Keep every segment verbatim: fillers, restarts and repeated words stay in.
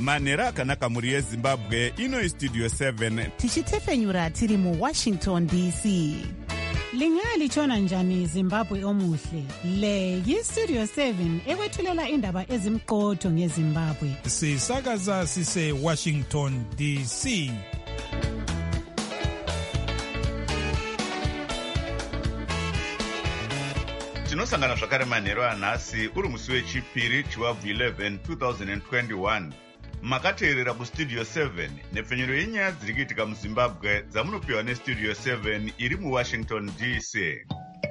manhero akanaka mhuri yezimbabwe. Ino istudio seven tichitefenyura tiri muwashington D C. Lingalitshona njani Zimbabwe omuhle? Le yistudio seven ekwethulela indaba ezimqotho ngeZimbabwe. Sisakaza sise Washington D C. tinosangana zvakare manhero anhasi uri musi wechipiri chiwabvu eleven twenty twenty-one. makateerera kustudio seven nepfenyuro yenyaya dziri kuitika muzimbabwe dzamunopiwa nestudio seven iri muwashington D C.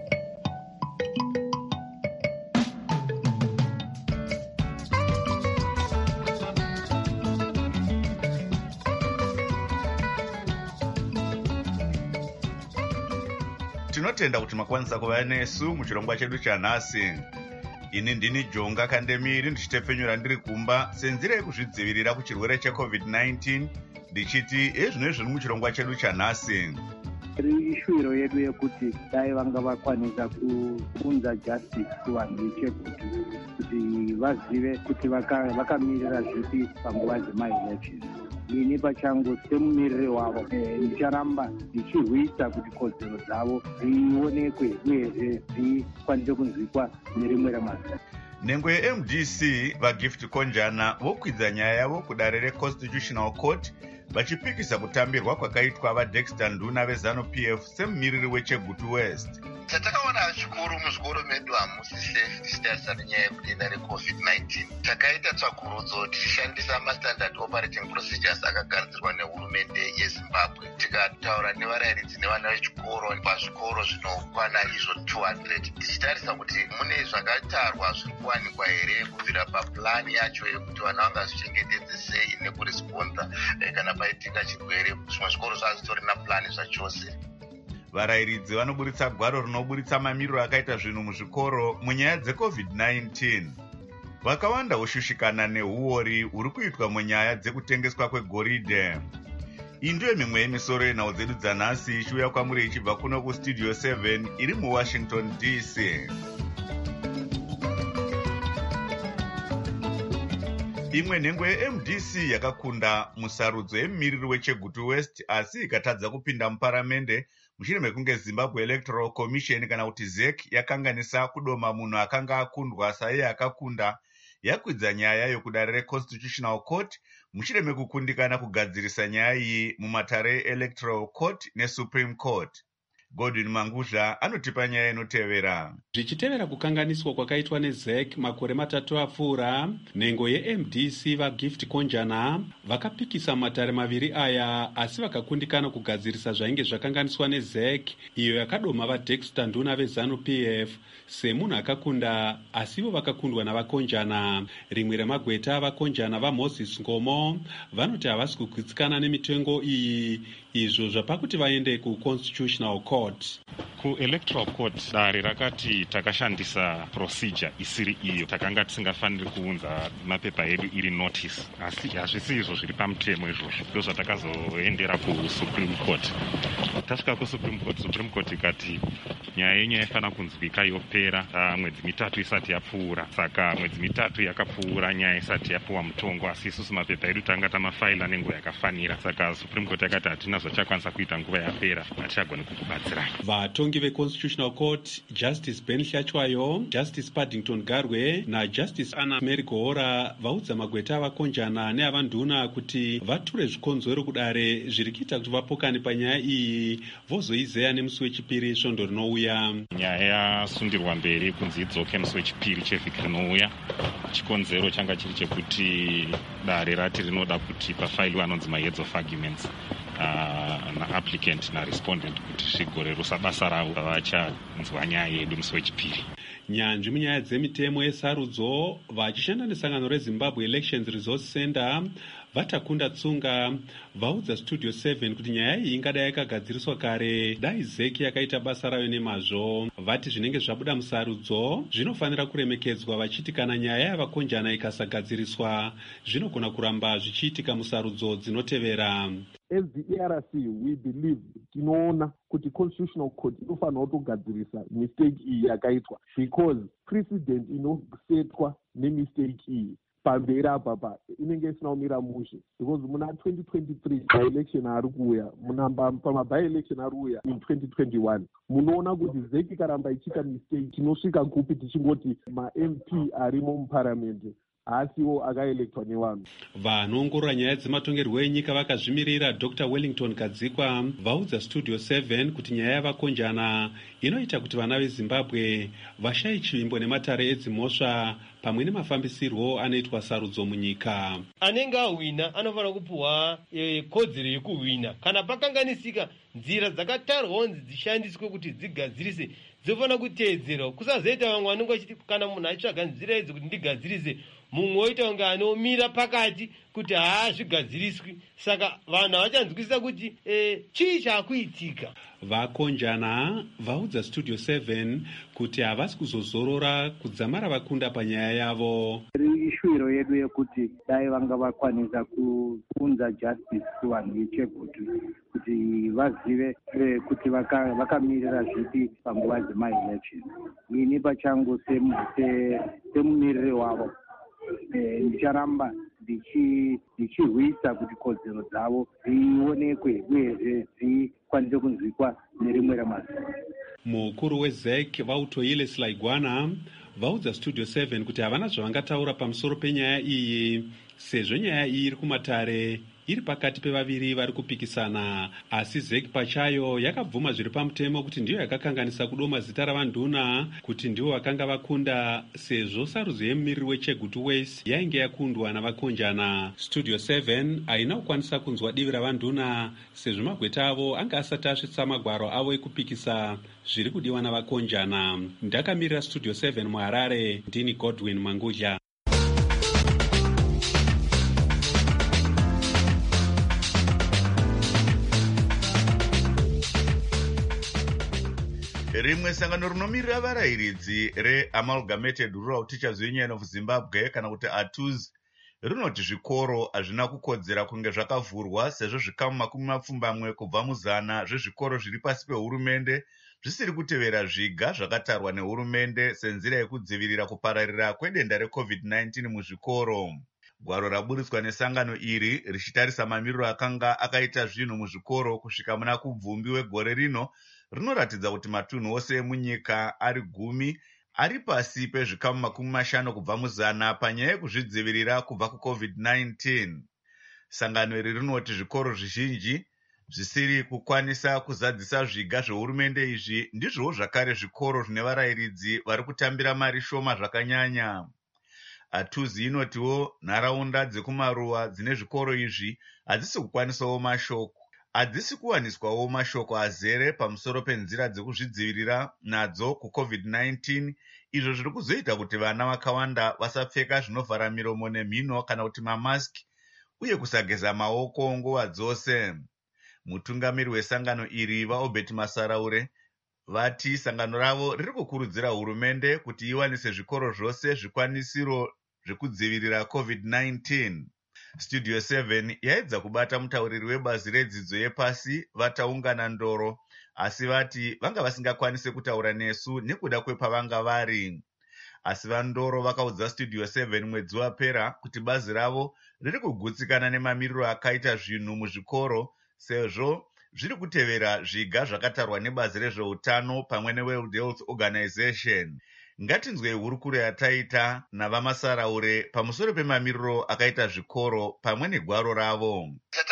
tinotenda kuti makwanisa kuva nesu muchirongwa chedu chanhasi. ini ndini Jonga Kandemiri ndichitepfenyura ndiri kumba senzira yekuzvidzivirira kuchirwere checovid nineteen ndichiti ezvino zviri muchirongwa chedu chanhasi. ishuviro yedu yekuti dai vanga vakwanisa kuunza justice kuvanhu vechegutu kuti vazive kuti vakamirira zvipi panguva dzemaelections. ini pachangu semumiriri wavo ndicharamba ndichirwisa kuti kodzero dzavo dzionekwe uyezve dzikwanise kunzwikwa nerimwe ramazita. nhengo ye-M D C vagift konjana vokwidza nyaya yavo kudare reconstitutional court vachipikisa kutambirwa kwakaitwa vaDexter Nduna veZanu-P F semumiriri wechegutu West. Tatakaona zvikuru muzvikoro medu hamusi safe tichitarisa nenyaya yekudenda recovid nineteen. Takaita tsvakurudzo tichishandisa mastandard operating procedures akagadzirwa nehurumende yeZimbabwe. Tikataura nevarayiridzi nevana vechikoro pazvikoro zvinokwana izvo two hundred. Tichitarisa kuti mune zvakatarwa zviri kuwanikwa here kubvira papulani yacho yekuti vana vangazvichengetedze sei nekuresponda kana paitika chirwere. Zvimwe zvikoro zvazvitorina pulani zvachose. varayiridzi vanoburitsa gwaro rinoburitsa mamiriro akaita zvinhu muzvikoro munyaya dzecovid nineteen. vakawanda voshushikana neuori huri kuitwa munyaya dzekutengeswa kwegoridhe. iyi ndiyo mimwe yemisoro yenhau dzedu dzanhasi ichiuya kwamuri ichibva kuno kustudio seven iri muwashington D C. imwe nhengo ye-M D C yakakunda musarudzo yemumiriri wechegutu West asi ikatadza kupinda muparamende mushure mekunge Zimbabwe Electoral Commission kana kuti Z E C yakanganisa kudoma munhu akanga akundwa saiye akakunda. yakwidza nyaya yokudare reconstitutional court mushure mekukundikana kugadzirisa nyaya iyi mumatare electoral court nesupreme court. Godwin Manguzha anotipa nyaya inotevera. Zvichitevera kukanganiswa kwakaitwa neZ E C makore matatu apfuura, nhengo ye-M D C vagift konjana vakapikisa matare maviri aya asi vakakundikana kugadzirisa zvainge zvakanganiswa neZ E C iyo yakadoma vaDexter Nduna veZanu-P F semunhu akakunda asivo vakakundwa navakonjana. rimwe remagweta avakonjana vaMoses Ngomo vanoti havasi kukwitsikana nemitengo iyi, izvo zvapakuti vaende kuconstitutional court. Ku-electoral court dare rakati takashandisa procedure isiri iyo, takanga tisingafaniri kuunza mapepa edu iri notice, asi hazvisi izvo zviri pamutemo izvozvo. ndo zvatakazoendera kusupreme court. tasvika kusupreme court, supreme court ikati nyaya yenyu yaifana kunzwika yopera mwedzi mitatu isati yapfuura. saka mwedzi mitatu yakapfuura nyaya isati yapuwa mutongo, asi isusu mapepa edu tanga tamafaila nenguva yakafanira. saka supreme court yakati hatina zvachakwanisa kuita nguva yapera, hatichagoni kukubatsirai. vatongi veconstitutional court Justice Ben Hlachwayo, Justice Paddington Garwe naJustice Anna Mary Gohora vaudza magweta avakonjana neavanduna kuti vature zvikonzero kudare zviri kuita kuti vapokane panyaya iyi vozoizeya nemusi wechipiri svondo rinouya. nyaya yasundirwa mberi kunzi idzoke musi wechipiri chevhiki rinouya. chikonzero changa chiri chekuti dare rati rinoda kuti pafailiwe anonzi maheads of arguments Uh, naapplicant narespondent kuti zvigorerusa basa ravo vachanzwa nyaya yedu musi wechipiri. nyanzvi munyaya dzemitemo yesarudzo vachishanda nesangano reZimbabwe Elections Resource Center vatakunda tsunga vaudza studio seven kuti nyaya iyi ingadai yakagadziriswa kare dai Z E C yakaita basa rayo nemazvo. vati zvinenge zvabuda musarudzo zvinofanira kuremekedzwa, vachiti kana nyaya yavakonjana ikasagadziriswa zvinogona kuramba zvichiitika musarudzo dzinotevera. As the A R C, we believe tinoona kuti constitutional court inofanira kutogadzirisa mistake iyi yakaitwa, because precedent inosetwa nemistake iyi pamberi apa pa inenge isina kumira mushe because muna twenty twenty-three by-election ari kuuya muna pamaby-election ari kuuya in twenty twenty-one munoona kuti zeki karamba ichiita mistake tinosvika kupi tichingoti ma-M P arimo muparamendi haasiwo akaelektwa nevanhu. Vanoongorora nyaya dzematongerwo enyika vakazvimirira Dr Wellington Kadzikwa vaudza Studio seven kuti nyaya yavakonjana inoita kuti vana veZimbabwe vashaye chivimbo nematare edzimhosva pamwe nemafambisirwo anoitwa sarudzo munyika. Anenge awina anofanira kupuwa e, kodzero yekuwina. Kana pakanganisika nzira dzakatarwa kuti dzishandiswe kuti dzigadzirise dzofanira kuteedzerwa. Kusazoita vamwe vanenge vachiti kana munhu achitsvaga nzira idzi kuti ndigadzirise mumwe oita kunge anomira pakati kuti haazvigadziriswi. Saka vanhu havachanzwisisa kuti e, chii chaakuitika. Vakonjana vaudza Studio seven kuti havasi kuzozorora kudzamara vakunda panyaya yavo. Ishwiro yedu yekuti dai vanga vakwanisa kuunza justice kuvanhu veChegutu kuti vazive kuti vakamirira zvipi panguva dzemaelection. Ini pachangu semumiriri wavo ndicharamba ndichirwisa kuti kodzero dzavo dzionekwe uyezve dzikwanise kunzwikwa nerimwe ramazuva. Mukuru weZek Vautoile Slaigwana vaudza Studio seven kuti havana zvavangataura pamusoro penyaya iyi sezvo nyaya iyi iri kumatare iri pakati pevaviri vari kupikisana, asi Zek pachayo yakabvuma zviri pamutemo kuti ndiyo yakakanganisa kudoma zita ravanduna kuti ndivo vakanga vakunda sezvo sarudzo yemumiriri weChegutu West yainge yakundwa navakonjana. Studio seven haina kukwanisa kunzwa divi ravanduna sezvo magweta avo anga asati asvitsa magwaro avo ekupikisa zviri kudiwa navakonjana. Ndakamirira Studio seven muHarare, ndini Godwin Mangudya. Rimwe sangano rinomirira varayiridzi reAmalgamated Rural Teachers Union of Zimbabwe kana kuti A T U Z rinoti zvikoro hazvina kukodzera kunge zvakavhurwa sezvo zvikamu makumi mapfumbamwe kubva muzana zvezvikoro zviri pasi pehurumende zvisiri kutevera zviga zvakatarwa nehurumende senzira yekudzivirira kupararira kwedenda reCovid nineteen muzvikoro. Gwaro raburitswa nesangano iri richitarisa mamiriro akanga akaita zvinhu muzvikoro kusvika muna kubvumbi wegore rino rinoratidza kuti matunhu ose emunyika ari gumi ari pasi pezvikamu makumi mashanu kubva muzana panyaya yekuzvidzivirira kubva kuCovid nineteen. Sangano iri rinoti zvikoro zvizhinji zvisiri kukwanisa kuzadzisa zviga zvehurumende izvi ndizvowo zvakare zvikoro zvine varayiridzi vari kutambira mari shoma zvakanyanya. A T U Z inotiwo nharaunda dzekumaruwa dzine zvikoro izvi hadzisi kukwanisawo mashoko hadzisi kuwaniswawo mashoko azere pamusoro penzira dzekuzvidzivirira nadzo kuCovid nineteen, izvo zviri kuzoita kuti vana vakawanda vasapfeka zvinovhara miromo nemhino kana kuti mamasiki uye kusageza maoko nguva dzose. Mutungamiri wesangano iri vaObert Masaraure vati sangano ravo riri kukurudzira hurumende kuti iwanise zvikoro zvose zvikwanisiro zvekudzivirira COVID nineteen. Studio seven yaedza kubata mutauriri webazi redzidzo yepasi vataungana ndoro, asi vati vanga vasingakwanise kutaura nesu nekuda kwepavanga vari. Asi vandoro vakaudza Studio seven mwedzi wapera kuti bazi ravo riri kugutsikana nemamiriro akaita zvinhu muzvikoro sezvo zviri kutevera zviga zvakatarwa nebazi rezveutano pamwe neWorld Health Organization. Ngatinzwei hurukuro yataita navamasaraure pamusoro pemamiriro akaita zvikoro pamwe negwaro ravo.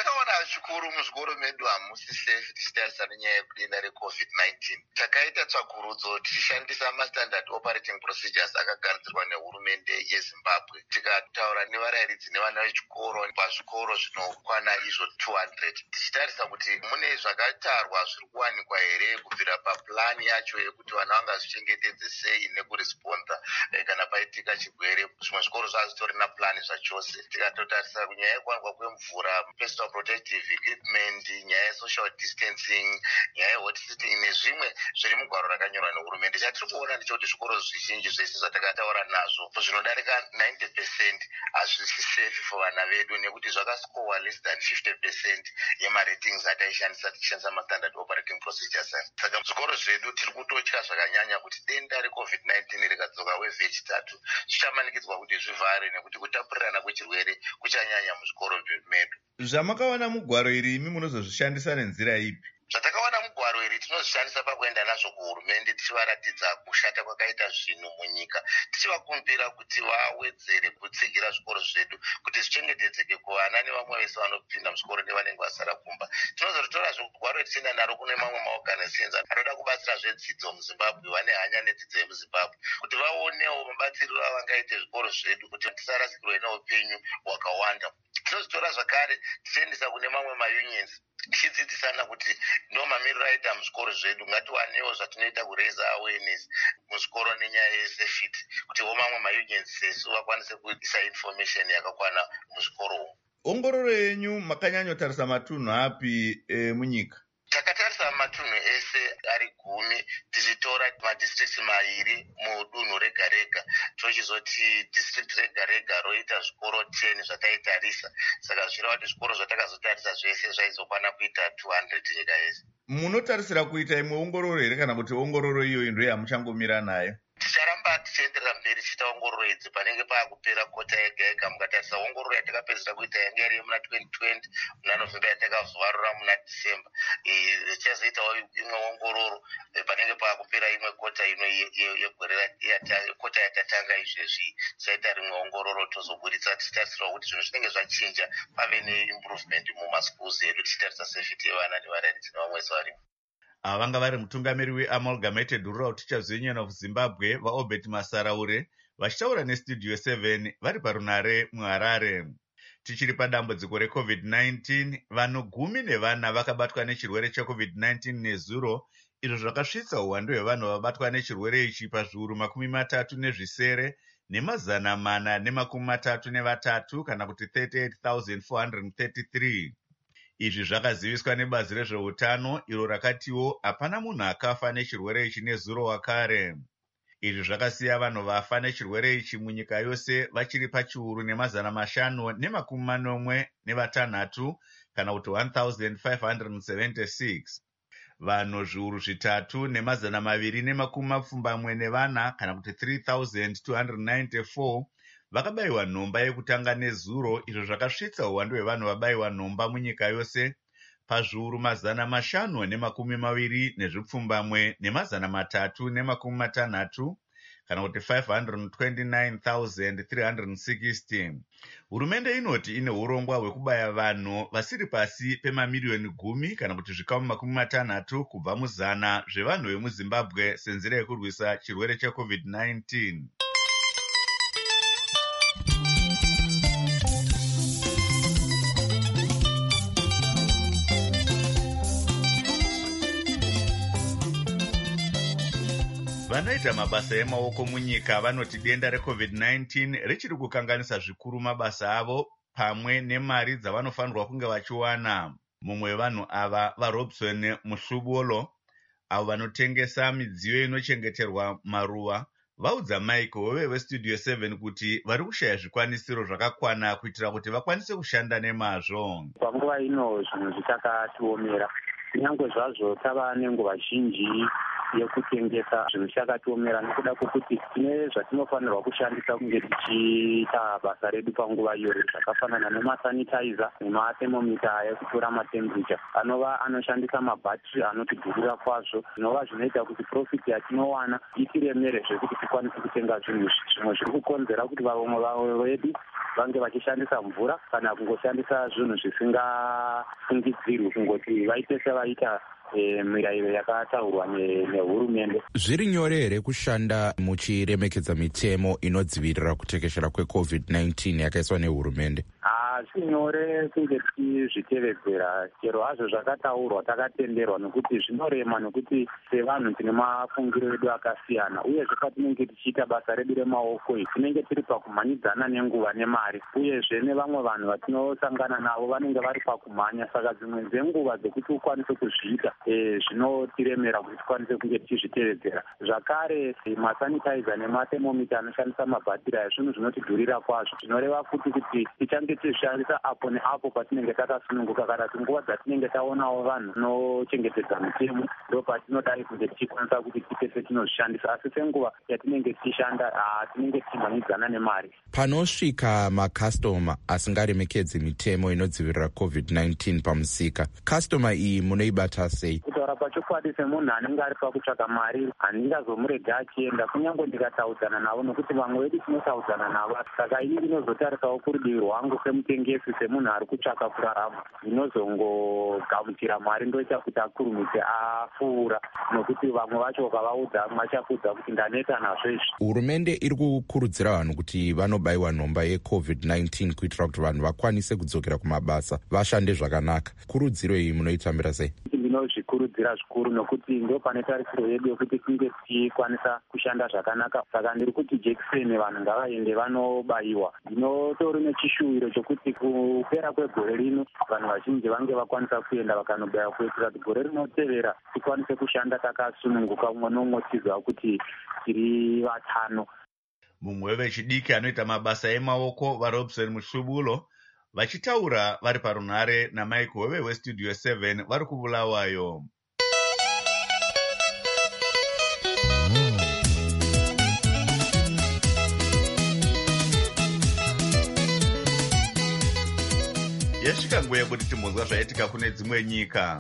Zvikuru muzvikoro medu hamusi safe tichitarisana nenyaya yekudenda reCovid nineteen. Takaita tsvakurudzo tichishandisa mastandard operating procedures akagadzirwa nehurumende yeZimbabwe. Tikataura nevarayiridzi nevana vechikoro pazvikoro zvinokwana izvo two hundred. Tichitarisa kuti mune zvakatarwa zviri kuwanikwa here kubvira papulani yacho yekuti vana vangazvichengetedze sei nekuresponda kana paitika chirwere. Zvimwe zvikoro zvazvitorina plani zvachose. Tikatotarisa kunyaya yekuwanikwa kwemvura, personal protective equipment, nyaya yesocial distancing, nyaya yehot sitting nezvimwe zviri mugwaro rakanyorwa nehurumende. Chatiri kuona ndechekuti zvikoro zvizhinji zvese zvatakataura nazvo zvinodarika ninety percent hazvisi safe for vana vedu nekuti zvakascorewa less than fifty percent yemaratings ataishandisa tichishandisa mastandard operating procedures. Saka zvikoro zvedu tiri kutotya zvakanyanya kuti denda recovid nineteen rikadzoka weve yechitatu zvichamanikidzwa kuti zvivhare nekuti kutapurirana kwechirwere kuchanyanya muzvikoro medu. Zvamakawana mugwaro iri imi munozozvishandisa nenzira ipi? Zvatakawana mugwaro iri tinozvishandisa pakuenda nazvo kuhurumende tichivaratidza kushata kwakaita zvinhu munyika, tichivakumbira kuti vawedzere kutsigira zvikoro zvedu kuti zvichengetedzeke kuvana nevamwe vese vanopinda muzvikoro nevanenge vasara kumba. Tinozotora zvogwaro iri tichienda naro kune mamwe maorganizations anoda kubatsira zvedzidzo muZimbabwe, vane hanya nedzidzo yemuZimbabwe, kuti vaonewo mabatsiriro avangaite zvikoro zvedu kuti tisarasikirwe neupenyu hwakawanda. Tinozotora zvakare tichiendesa kune mamwe maunions tichidzidzisana kuti ndo mamiriro aita muzvikoro zvedu, ngatiwanewo zvatinoita kuraise awareness muzvikoro nenyaya yesafety kuti wo mamwe maunions sesu vakwanise kuisa information yakakwana muzvikoro. Ongororo yenyu makanyanyotarisa matunhu api e, munyika? Takatarisa matunhu ese ari gumi tichitora madistricts mairi mudunhu rega rega, tochizoti district rega rega roita zvikoro ten zvataitarisa. Saka zvireva kuti zvikoro zvatakazotarisa zvese zvaizokwana kuita two hundred nyika yese. Munotarisira kuita imwe ongororo here kana kuti ongororo iyoyo ndiyo yamuchangomira nayo? Ticharamba tichienderera mberi tichiita ongororo idzi panenge paakupera kota yega yega. Mukatarisa ongororo yatakapedzera kuita yanga iri muna twenty twenty muna November yatakazovarura muna December. Tichazoitawo imwe ongororo panenge paakupera imwe kota ino yegore kota yatatanga izvezvi. Tichaita rimwe ongororo tozoburitsa tichitarisirawo kuti zvinhu zvinenge zvachinja pave neimprovement mumaschools edu tichitarisa safety yevana nevarayiridzi nevamwe vese varimo. Ava vanga vari mutungamiri weAmalgamated Rural Teachers Union of Zimbabwe vaObert Masaraure vachitaura nestudio seven vari parunare muHarare. Tichiri padambudziko recovid nineteen, vanhu gumi nevana vakabatwa nechirwere checovid nineteen nezuro, izvo zvakasvitsa uwandu hwevanhu vabatwa nechirwere ichi pazviuru makumi matatu nezvisere nemazana mana nemakumi matatu nevatatu kana kuti thirty-eight thousand four hundred thirty-three. Izvi zvakaziviswa nebazi rezveutano iro rakatiwo hapana munhu akafa nechirwere ichi nezuro wakare. Izvi zvakasiya vanhu vafa nechirwere ichi munyika yose vachiri pachiuru nemazana mashanu nemakumi manomwe nevatanhatu kana kuti one thousand five hundred seventy-six. Vanhu zviuru zvitatu nemazana maviri nemakumi mapfumbamwe nevana kana kuti three thousand two hundred ninety-four vakabayiwa nhomba yekutanga nezuro, izvo zvakasvitsa uwandu hwevanhu vabayiwa nhomba munyika yose pazviuru mazana mashanu nemakumi maviri nezvipfumbamwe nemazana matatu nemakumi matanhatu kana kuti five hundred twenty-nine thousand three hundred sixty. Hurumende inoti ine urongwa hwekubaya vanhu vasiri pasi pemamiliyoni gumi kana kuti zvikamu makumi matanhatu kubva muzana zvevanhu vemuZimbabwe senzira yekurwisa chirwere checovid nineteen. Vanoita mabasa emaoko munyika vanoti denda recovid nineteen richiri kukanganisa zvikuru mabasa avo pamwe nemari dzavanofanirwa kunge vachiwana. Mumwe wevanhu ava vaRobson Muhlubolo, avo vanotengesa midziyo inochengeterwa maruva, vaudza Mike Hove weStudio seven kuti vari kushaya zvikwanisiro zvakakwana kuitira kuti vakwanise kushanda nemazvo. Panguva ino zvinhu zvichakatiomera, kunyange zvazvo tava nenguva zhinji yekutengesa zvinhu zvakatiomera nekuda kwokuti tine zvatinofanirwa kushandisa kunge tichiita basa redu panguva iyoyo, zvakafanana nemasanitizer nemathermometer ekutora matemperature anova anoshandisa mabhatiri anotidhurira kwazvo, zvinova zvinoita kuti profit yatinowana itiremere zvekuti tikwanise kutenga zvinhu zvimwe zviri kukonzera kuti vamwe vavo vedu vange vachishandisa mvura kana kungoshandisa zvinhu zvisingafungidzirwi kungoti vaite sevaita E, mirayiro yakataurwa nehurumende. Zviri nyore here kushanda muchiremekedza mitemo inodzivirira kutekeshera kwecovid nineteen yakaiswa nehurumende? Zviri nyore kunge tichizvitevedzera, chero hazvo zvakataurwa takatenderwa, nokuti zvinorema nokuti sevanhu tine mafungiro edu akasiyana, uyezve patinenge tichiita basa redu remaoko iyi tinenge tiri pakumhanyidzana nenguva nemari, uyezve nevamwe vanhu vatinosangana navo vanenge vari pakumhanya. Saka dzimwe dzenguva dzekuti ukwanise kuzviita E, zvinotiremera kuti tikwanise kunge tichizvitevedzera. Zvakare masanitizer nemathermometer anoshandisa mabhatiri aya zvinhu zvinotidhurira kwazvo, zvinoreva futi kuti tichange tichishanda kushandisa apo neapo patinenge takasununguka, kana kuti nguva dzatinenge taonawo vanhu vanochengetedza mitemo ndo patinodai kunge tichikwanisa kuti tipese tinozvishandisa. Asi senguva yatinenge tichishanda tinenge tichimhanyidzana nemari. Panosvika makastoma asingaremekedzi mitemo inodzivirira covid nineteen pamusika, kastoma iyi munoibata sei? Kutaura pachokwadi semunhu anenge ari pakutsvaka mari handingazomurega achienda kunyange ndikataudzana navo, nokuti vamwe vedu tinotaudzana navo. Saka ini ndinozotarisawo kurudivi rwangu semutengesi, semunhu ari kutsvaka kurarama, ndinozongogamuchira mari ndoita kuti akurumidze apfuura, nokuti vamwe vacho ukavaudza machakuudza kuti ndaneta nazvo izvi. Hurumende iri kukurudzira vanhu kuti vanobayiwa nhomba yecovid nineteen kuitira kuti vanhu vakwanise kudzokera kumabasa vashande zvakanaka. Kurudziro iyi munoitambira sei? Ndinozvikurudzira zvikuru, nokuti ndo pane tarisiro yedu yokuti tinge tichikwanisa kushanda zvakanaka. Saka ndiri kuti jekiseni vanhu ngavaende vanobayiwa. Ndinotori nechishuwiro chokuti kupera kwegore rino vanhu vazhinji vange vakwanisa kuenda vakanobayiwa, kuitira kuti gore rinotevera tikwanise kushanda takasununguka, umwe nomwe tiziva kuti tiri vatano. Mumwe wevechidiki anoita mabasa emaoko vaRobson Mushubulo vachitaura vari parunhare naMike Hove weStudio seven vari kubulawayo. Yasvika nguva yekuti timbonzwa zvaitika kune dzimwe nyika.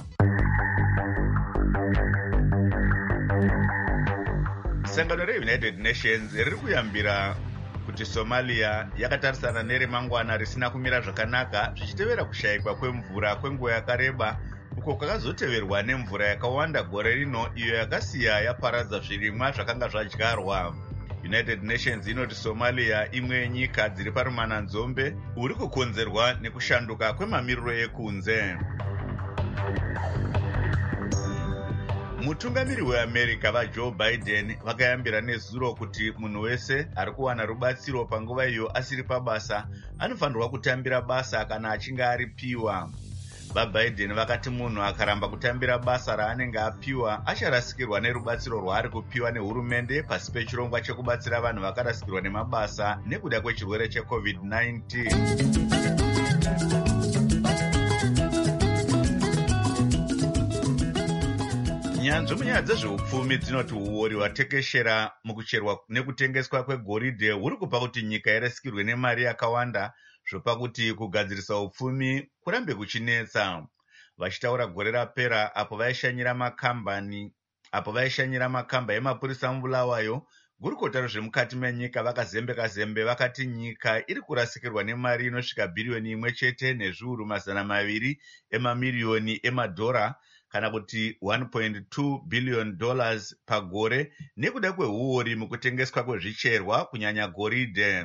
Sangano reUnited Nations riri kuyambira kuti Somalia yakatarisana neremangwana risina kumira zvakanaka zvichitevera kushayikwa kwemvura kwenguva yakareba, uko kwakazoteverwa nemvura yakawanda gore rino iyo yakasiya yaparadza zvirimwa zvakanga zvadyarwa. United Nations inoti Somalia imwe yenyika dziri parumananzombe uri kukonzerwa nekushanduka kwemamiriro ekunze. Mutungamiri weAmerica vaJoe Biden vakayambira nezuro kuti munhu wese ari kuwana rubatsiro panguva iyo asiri pabasa anofanirwa kutambira basa kana achinge aripiwa. VaBiden vakati munhu akaramba kutambira basa raanenge apiwa acharasikirwa nerubatsiro rwaari kupiwa nehurumende pasi pechirongwa chekubatsira vanhu vakarasikirwa nemabasa nekuda kwechirwere checovid nineteen. Nyanzvi munyaya dzezveupfumi dzinoti uori hwatekeshera mukucherwa nekutengeswa kwegoridhe huri kupa kuti nyika irasikirwe nemari yakawanda, zvopa kuti kugadzirisa upfumi kurambe kuchinetsa. Vachitaura gore rapera apo vaishanyira makambani apo vaishanyira makamba emapurisa mubulawayo, gurukota rezvemukati menyika vakazembeka zembe vakati nyika iri kurasikirwa nemari inosvika bhiriyoni imwe chete nezviuru mazana maviri emamiriyoni emadhora, kana kuti one point two billion dollars pagore, nekuda kweuori mukutengeswa kwezvicherwa kunyanya goridhe.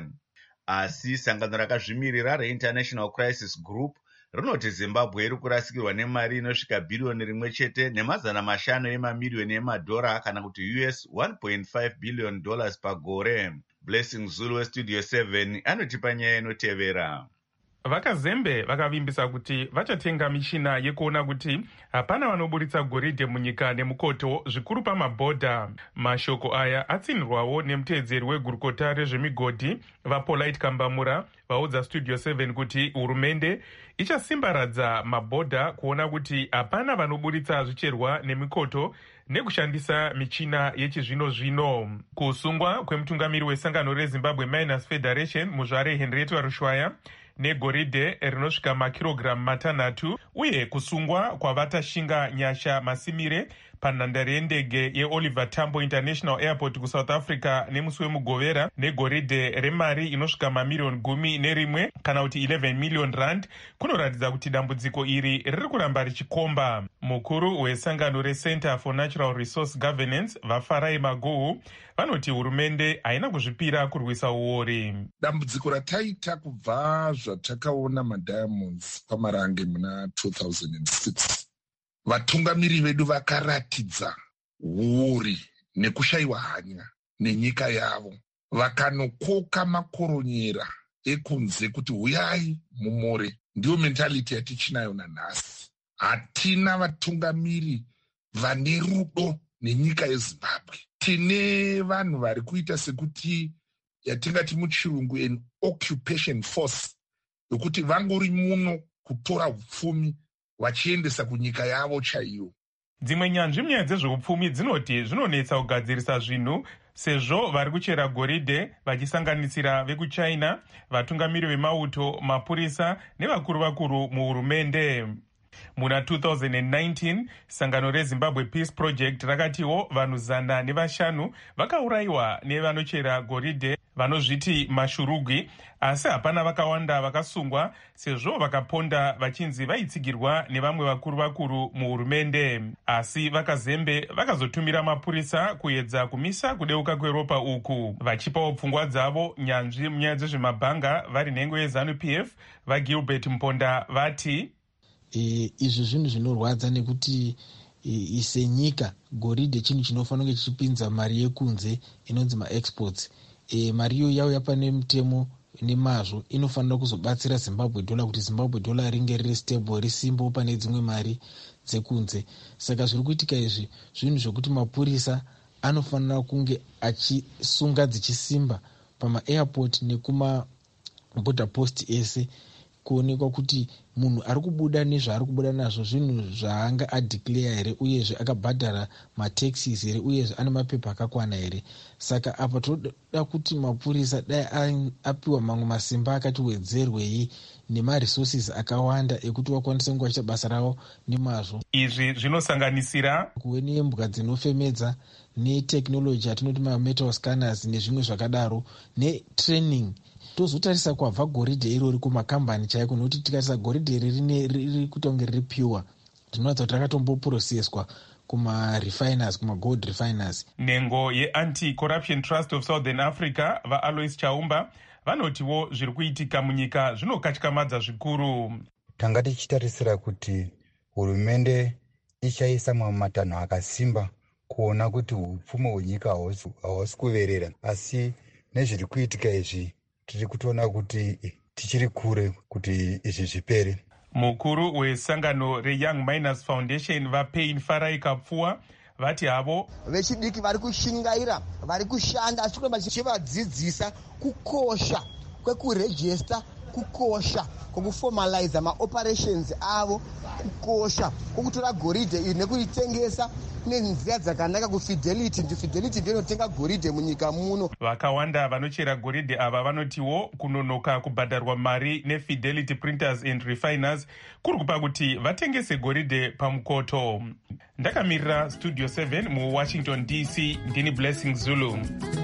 Asi sangano rakazvimirira reInternational Crisis Group rinoti Zimbabwe iri kurasikirwa nemari inosvika bhiriyoni rimwe chete nemazana mashanu emamiriyoni emadhora, kana kuti U S one point five billion dollars pagore. Blessing Zulu weStudio seven anotipa nyaya inotevera. Vakazembe vakavimbisa kuti vachatenga mishina yekuona kuti hapana vanoburitsa goridhe munyika nemukoto zvikuru pamabhodha. Mashoko aya atsinirwawo nemuteedzeri wegurukota rezvemigodhi vaPolite Kambamura vaudza Studio seven kuti hurumende ichasimbaradza mabhodha kuona kuti hapana vanoburitsa zvicherwa nemikoto nekushandisa michina yechizvino zvino. Kusungwa kwemutungamiri wesangano reZimbabwe Miners Federation muzvare Henrietta Rushwaya negoridhe rinosvika makirogiramu matanhatu, uye kusungwa kwavatashinga nyasha masimire panhandare yendege yeOliver Tambo International Airport kuSouth Africa nemusi wemugovera negoridhe remari inosvika mamiriyoni gumi nerimwe kana kuti eleven million rand kunoratidza kuti dambudziko iri riri kuramba richikomba. Mukuru wesangano reCenter for Natural Resource Governance vaFarai Maguhu vanoti hurumende haina kuzvipira kurwisa uori. Dambudziko rataita kubva zvatakaona madiamonds pamarange muna two thousand six, vatungamiri vedu vakaratidza uori nekushayiwa hanya nenyika yavo, vakanokoka makoronyera ekunze kuti huyai mumore. Ndiyo mentality yatichinayo nanhasi. Hatina vatungamiri vane rudo nenyika yeZimbabwe. Tine vanhu vari kuita sekuti yatingati muchirungu an occupation force, nokuti vangori muno kutora upfumi vachiendesa kunyika yavo chaiyo. Dzimwe nyanzvi munyaya dzezveupfumi dzinoti zvinonetsa kugadzirisa zvinhu sezvo vari kuchera goridhe vachisanganisira vekuchina, vatungamiri vemauto, mapurisa nevakuru vakuru muhurumende. Muna two thousand nineteen sangano reZimbabwe Peace Project rakatiwo vanhu zana nevashanu vakaurayiwa nevanochera goridhe vanozviti mashurugwi, asi hapana vakawanda vakasungwa sezvo vakaponda vachinzi vaitsigirwa nevamwe vakuru vakuru muhurumende. Asi vakazembe vakazotumira mapurisa kuedza kumisa kudeuka kweropa uku, vachipawo pfungwa dzavo nyanzvi munyaya dzezvemabhanga vari nhengo yeZANU P F vaGilbert Mponda vati E, izvi zvinhu zvinorwadza nekuti e, senyika goridhe chinhu chinofanira kunge chichipinza mari yekunze inonzi maexports. E, mari iyo yauya pane mutemo nemazvo inofanira kuzobatsira Zimbabwe dollar kuti Zimbabwe dollar ringe riri stable, risimbo pane dzimwe mari dzekunze. Saka zviri kuitika izvi zvinhu zvokuti mapurisa anofanira kunge achisunga dzichisimba pama-airport nekuma border post ese kuonekwa kuti munhu ari kubuda nezvaari kubuda nazvo zvinhu zvaanga adeclare here, uyezve akabhadhara mataxes here, uyezve ane mapepa akakwana here. Saka apa toda kuti mapurisa dai apiwa mamwe masimba akati wedzerwei nemaresources akawanda ekuti vakwanise kunge vachiita basa ravo nemazvo. Izvi zvinosanganisira kuve nembwa dzinofemedza, neteknoloji yatinoti mametal scanners nezvimwe zvakadaro, netraining. Tozotarisa kwabva goridhe irori kumakambani chaiko, nokuti tikarisa goridhe iri riri kuita kunge riri pure, tinoratidza kuti rakatomboprocesswa kuma-refiners, kuma-gold refiners. Nhengo ye-Anti-Corruption Trust of Southern Africa vaAlois Chaumba vanotiwo zviri kuitika munyika zvinokatyamadza zvikuru. Tanga tichitarisira kuti hurumende ichaisa mamwe matanho akasimba kuona kuti upfumi hwenyika hausi kuverera, asi nezviri kuitika izvi tiri kutoona kuti tichiri kure kuti izvi zvipere. Mukuru wesangano reYoung Miners Foundation vaPain Farai Kapfuwa vati havo vechidiki vari kushingaira, vari kushanda asi kuramba chichivadzidzisa kukosha kwekurejista, kukosha kwekuformalize maoperations avo, kukosha kwokutora goridhe iri nekuritengesa nenzira dzakanaka kufidelity. Ndifidelity ndiyo inotenga goridhe munyika muno. Vakawanda vanochera goridhe ava vanotiwo kunonoka kubhadharwa mari neFidelity Printers and Refiners kuri kupa kuti vatengese goridhe pamukoto. Ndakamirira Studio seven muWashington D C, ndini Blessing Zulu.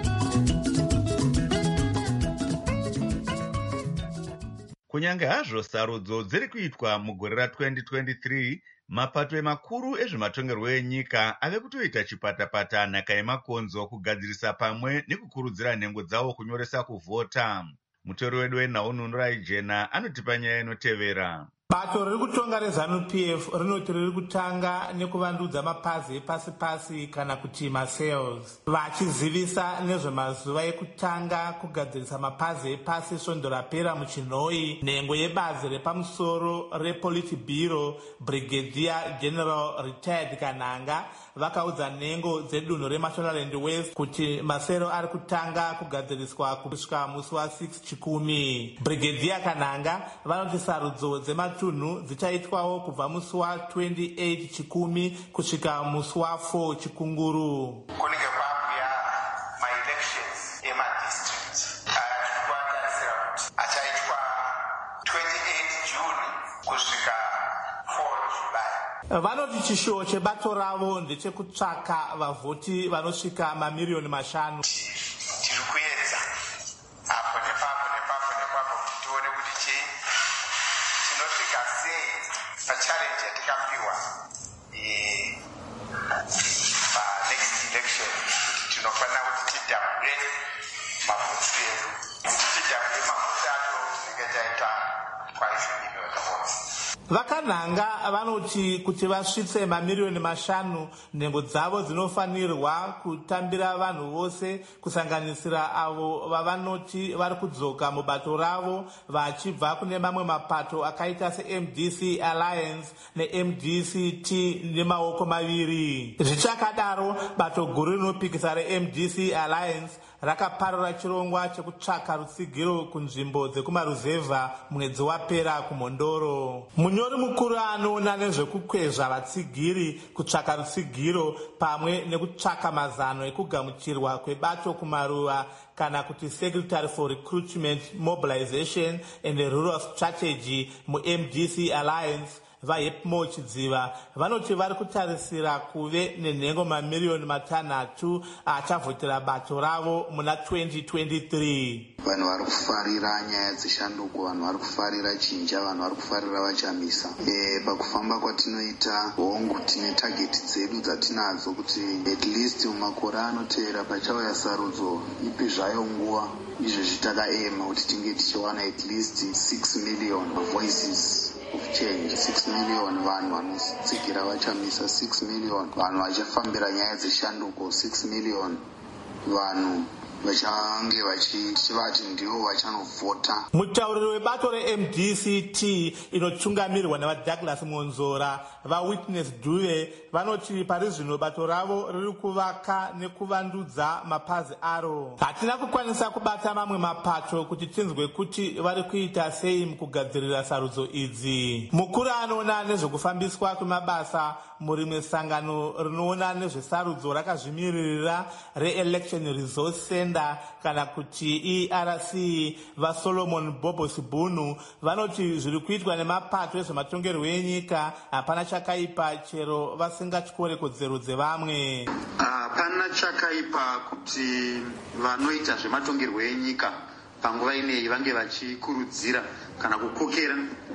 Kunyange hazvo sarudzo dziri kuitwa mugore ra-twenty twenty-three, mapato emakuru ezvematongerwo enyika ave kutoita chipatapata nhaka yemakonzo kugadzirisa pamwe nekukurudzira nhengo dzavo kunyoresa kuvhota. Mutori wedu weNhaununurai Jena anotipa nyaya inotevera. Bato riri kutonga reZANU P F rinoti riri kutanga nekuvandudza mapazi epasi pasi kana kuti masales, vachizivisa nezvemazuva ekutanga kugadzirisa mapazi epasi svondo rapera muchinhoi. Nhengo yebazi repamusoro rePolitburo Brigadier General Retired Kananga vakaudza nhengo dzedunhu reMashonaland West kuti masero ari kutanga kugadziriswa kusvika musi wa6 chikumi. Brigadier Kananga vanoti sarudzo dzematunhu dzichaitwawo kubva musi wa twenty-eight chikumi kusvika musi wa4 chikunguru. Kunenge kwakuya maelections emadistrict arikuatarisira kuti achaitwa twenty-eight June kusvika four July. Vanoti chishuwo chebato ravo ndechekutsvaka vavhoti vanosvika mamiriyoni mashanu. Tiri kuedza apo nepapo nepapo nepapo kuti tione kuti chii tinosvika sei pachalenji yatikapiwa panext election, kuti tinofanira kuti tidhabhule mavhoti edu. Kuti tidhabhule mavhoti acho tinenge taita five million votes. Vakananga vanoti kuti vasvitse mamiriyoni mashanu, nhengo dzavo dzinofanirwa kutambira vanhu vose kusanganisira avo vavanoti vari kudzoka mubato ravo vachibva kune mamwe mapato akaita seM D C Alliance neM D C T nemaoko maviri. Zvichakadaro, bato guru rinopikisa reM D C Alliance rakaparura chirongwa chekutsvaka rutsigiro kunzvimbo dzekumaruzevha mwedzi wapera kumhondoro. Munyori mukuru anoona nezvekukwezva vatsigiri kutsvaka rutsigiro pamwe nekutsvaka mazano ekugamuchirwa kwebato kumaruva kana kuti Secretary for Recruitment, Mobilization and Rural Strategy mu-M D C Alliance vaHepmo Chidziva vanoti vari kutarisira kuve nenhengo mamiriyoni matanhatu achavhotera bato ravo muna twenty twenty-three. Vanhu vari kufarira nyaya dzeshanduko, vanhu vari kufarira chinja, vanhu vari kufarira vachamisa. E, pakufamba kwatinoita hongu tine tageti dzedu dzatinadzo kuti at least mumakore anotevera pachauya sarudzo ipi zvayo nguva izvezvi takaema kuti tinge tichiwana at least six million voices of change, six million vanhu vanotsigira vachamisa, six million vanhu vachafambira nyaya dzeshanduko, six million vanhu vachange vachivati ndivo vachanovhota. Mutauriri webato re-M D C T inotungamirwa navaDouglas Monzora vaWitness Duve vanoti pari zvino bato ravo riri kuvaka nekuvandudza mapazi aro. Hatina kukwanisa kubata mamwe mapato kuti tinzwe kuti vari kuita sei mukugadzirira sarudzo idzi. Mukuru anoona nezvekufambiswa kwemabasa murimwe sangano rinoona nezvesarudzo rakazvimiririra re-Election Resource Center kana kuti E R C vaSolomon Bobosibunu vanoti zviri kuitwa nemapato ezvematongerwo enyika hapana chakaipa chero vasingatyore kodzero dzevamwe. Hapana chakaipa kuti vanoita zvematongerwo enyika panguva ineyi vange vachikurudzira kana kukokera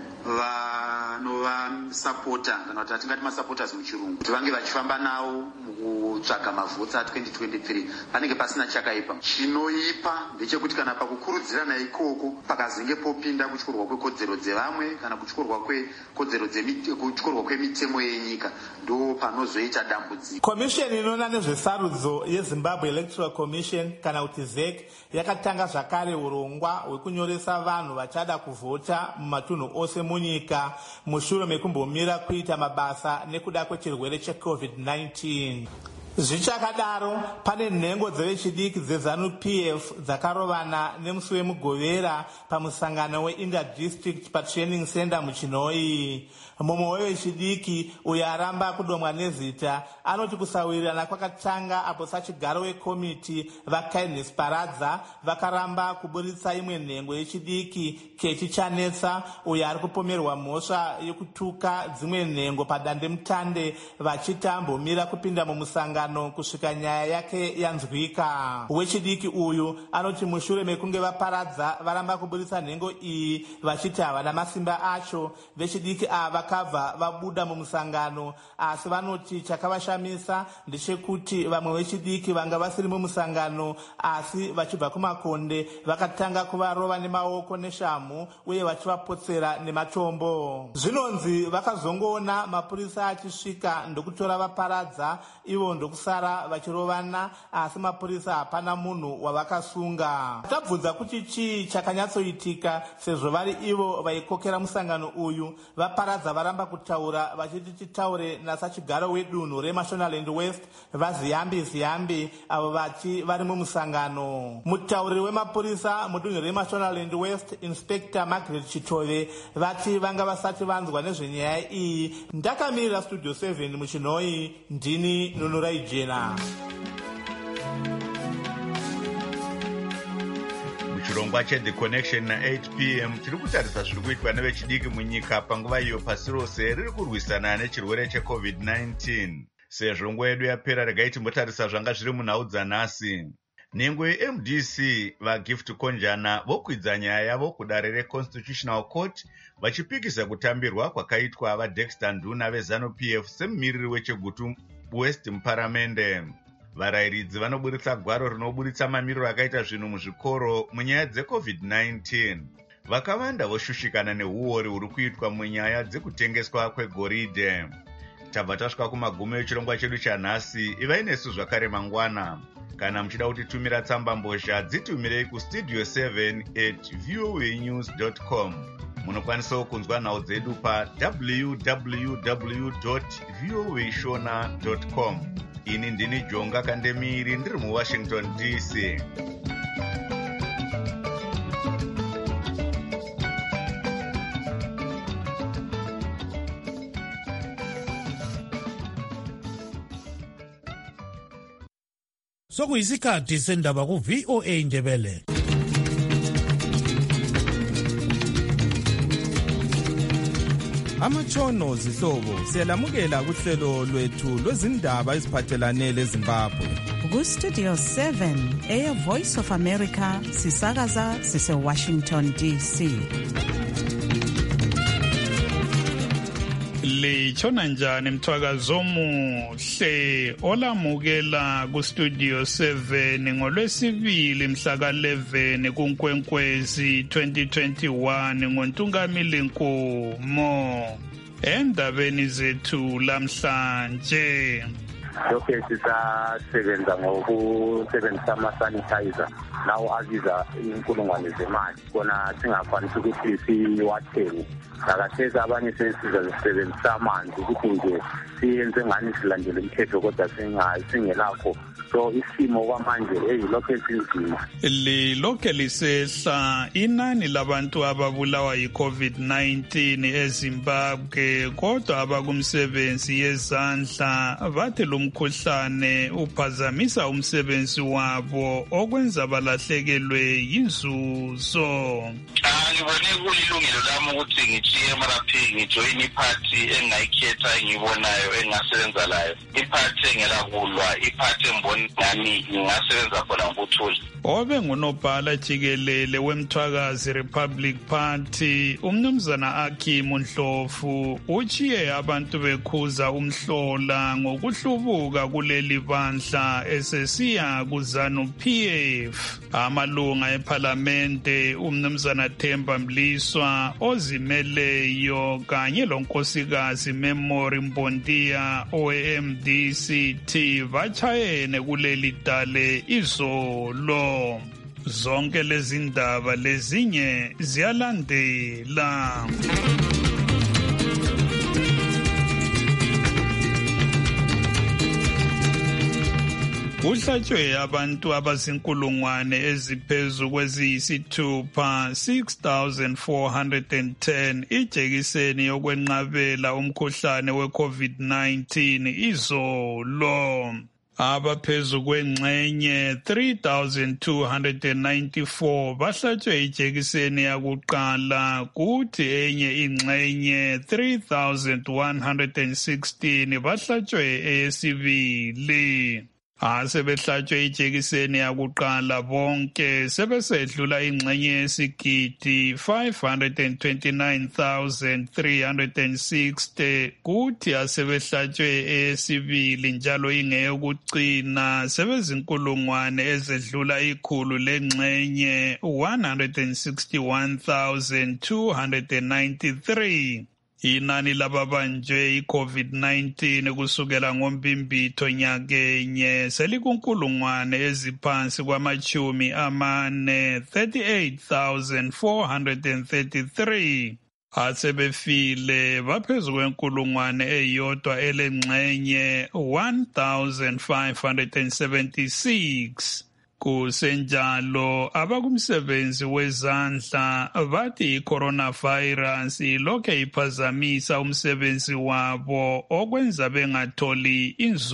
vanovasapota kana kuti atingati masupporters muchirungu kuti vange vachifamba nawo mukutsvaga mavhotsi a twenty twenty-three panenge pasina chakaipa. Chinoipa ndechekuti kana pakukurudzirana ikoko pakazenge popinda kutyorwa kwekodzero dzevamwe kana kutyorwa kwekodzero kutyorwa kwemitemo yenyika ndo panozoita dambudziko. Komisheni inoona nezvesarudzo yeZimbabwe Electoral Commission kana kuti Z E C yakatanga zvakare urongwa hwekunyoresa vanhu vachada kuvhota mumatunhu ose munyika mushure mekumbomira kuita mabasa nekuda kwechirwere checovid nineteen. Zvichakadaro pane nhengo dzevechidiki dzeZANU P F dzakarovana nemusi wemugovera pamusangano weInter-District paTraining Center muChinoi. Mumwe wevechidiki uyo aramba kudomwa nezita anoti kusawirirana kwakatanga apo sachigaro wekomiti vaKindness Paradza vakaramba kuburitsa imwe nhengo yechidiki Kechi Chanetsa uyo ari kupomerwa mhosva yokutuka dzimwe nhengo padandemutande vachitambomira kupinda mumusangano kusvika nyaya yake yanzwika. Wechidiki uyu anoti mushure mekunge vaparadza varamba kuburitsa nhengo iyi vachiti havana masimba acho, vechidiki ava vakabva vabuda mumusangano, asi vanoti chakavashamisa ndechekuti vamwe vechidiki vanga vasiri mumusangano asi vachibva kumakonde vakatanga kuvarova nemaoko neshamhu uye vachivapotsera nematombo. Zvinonzi vakazongoona mapurisa achisvika ndokutora vaparadza ivo ndokusara vachirovana, asi mapurisa hapana munhu wavakasunga. Tabvunza kuti chii chakanyatsoitika sezvo vari ivo vaikokera musangano uyu. Vaparadza varamba kutaura vachiti titaure nasachigaro wedunhu reMashonaland West vaZiyambi Ziyambi avo vati vari mumusangano. Mutauriri wemapurisa mudunhu reMashonaland West Inspector Margaret Chitove vati vanga vasati vanzwa nezvenyaya iyi. Ndakamirira Studio seven muChinoi, ndini Nunurai Jena. Chirongwa cheThe Connection na eight p m tiri kutarisa zviri kuitwa nevechidiki munyika panguva iyo pasi rose riri kurwisana nechirwere checovid nineteen. Sezvo nguva yedu yapera, regai timbotarisa zvanga zviri munhau dzanhasi. Nhengo yeM D C vaGift Konjana vokwidza nyaya yavo kudare reConstitutional Court vachipikisa kutambirwa kwakaitwa vaDexter Nduna veZANU P F semumiriri weChegutu West muparamende. Varayiridzi vanoburitsa gwaro rinoburitsa mamiriro akaita zvinhu muzvikoro munyaya dzecovid nineteen. Vakawanda voshushikana neuori huri kuitwa munyaya dzekutengeswa kwegoridhe. Tabva tasvika kumagumo echirongwa chedu chanhasi. Ivai nesu zvakare mangwana. Kana muchida kutitumira tsamba mbozha dzitumirei kustudio seven at voanews dot com. Munokwanisawo kunzwa nhau dzedu pa w w w dot voa shona dot com. Ini ndini Jonga Kandemiri ndiri muWashington D C. Sokuyisikhathi sendaba ku V O A Ndebele. Amatshono zihlobo siyalamukela kuhlelo lwethu lwezindaba eziphathelane leZimbabwe. Ku Studio seven Air Voice of America sisakaza sise Washington D C. Lichona njani mthwakazo omuhle olamukela ku Studio seven ngolwesibili mhla ka eleven kuNkwenkwezi twenty twenty-one ngoNtungamili Nkomo. Endabeni zethu lamhlanje lokho sisasebenza ngokusebenzisa ama-sanitizer lawo abiza inkulungwane zemali kona singakwanisi ukuthi siwathenge nakathesi abanye sesizazisebenzisa amanzi ukuthi nje siyenze ngani silandele imithetho kodwa singelakho so isimo kwamanje eyilokho esinzima. Lilokhe lisehla inani labantu ababulawa yi-COVID nineteen eZimbabwe kodwa abakumsebenzi yezandla bathi lo mkhuhlane uphazamisa umsebenzi wabo okwenza balahlekelwe yinzuzo. Ngibone kulilungelo lami ukuthi ngichiye emaraphi ngijoyine iphathi engayikhetha engibonayo engasebenza layo iphathi engelakulwa iphathi embona ngani ngingasebenza khona ngokuthula. Obe ngunobhala jikelele wemthwakazi Republic Party umnumzana Akim Ndlovu uchiye abantu bekhuza umhlola ngokuhlubuka kuleli bandla esesiya kuZANU P F. Amalunga eParlamente umnumzana Themba Mliswa ozimeleyo kanye lonkosikazi Memory Mbondiya o-A M D C T bachayene kuleli dale izolo. Zonke lezi ndaba lezinye ziyalandela. Kuhlatshwe abantu abazinkulungwane eziphezu kweziyisithupha six thousand four hundred ten ijekiseni yokwenqabela umkhuhlane we-COVID nineteen izolo. Abaphezu kwengxenye three thousand two hundred ninety-four bahlatshwe ijekiseni yakuqala kuthi enye ingxenye three thousand one hundred sixteen bahlatshwe eyesibili. Asebehlatshwe ijekiseni yakuqala bonke sebesedlula ingxenye yesigidi five hundred twenty-nine thousand three hundred sixty kuthi asebehlatshwe eyesibili njalo ingeyokucina sebezinkulungwane ezedlula ikhulu lengxenye one hundred sixty-one thousand two hundred ninety-three. Inani lababanjwe i-COVID nineteen kusukela ngombimbitho nyakenye selikunkulungwane eziphansi kwamachumi amane thirty-eight thousand four hundred thirty-three. Asebefile baphezu kwenkulungwane eyodwa elengxenye one thousand five hundred seventy-six. Kusenjalo abakumsebenzi wezandla bathi i-coronavirus lokhe iphazamisa umsebenzi wabo okwenza bengatholi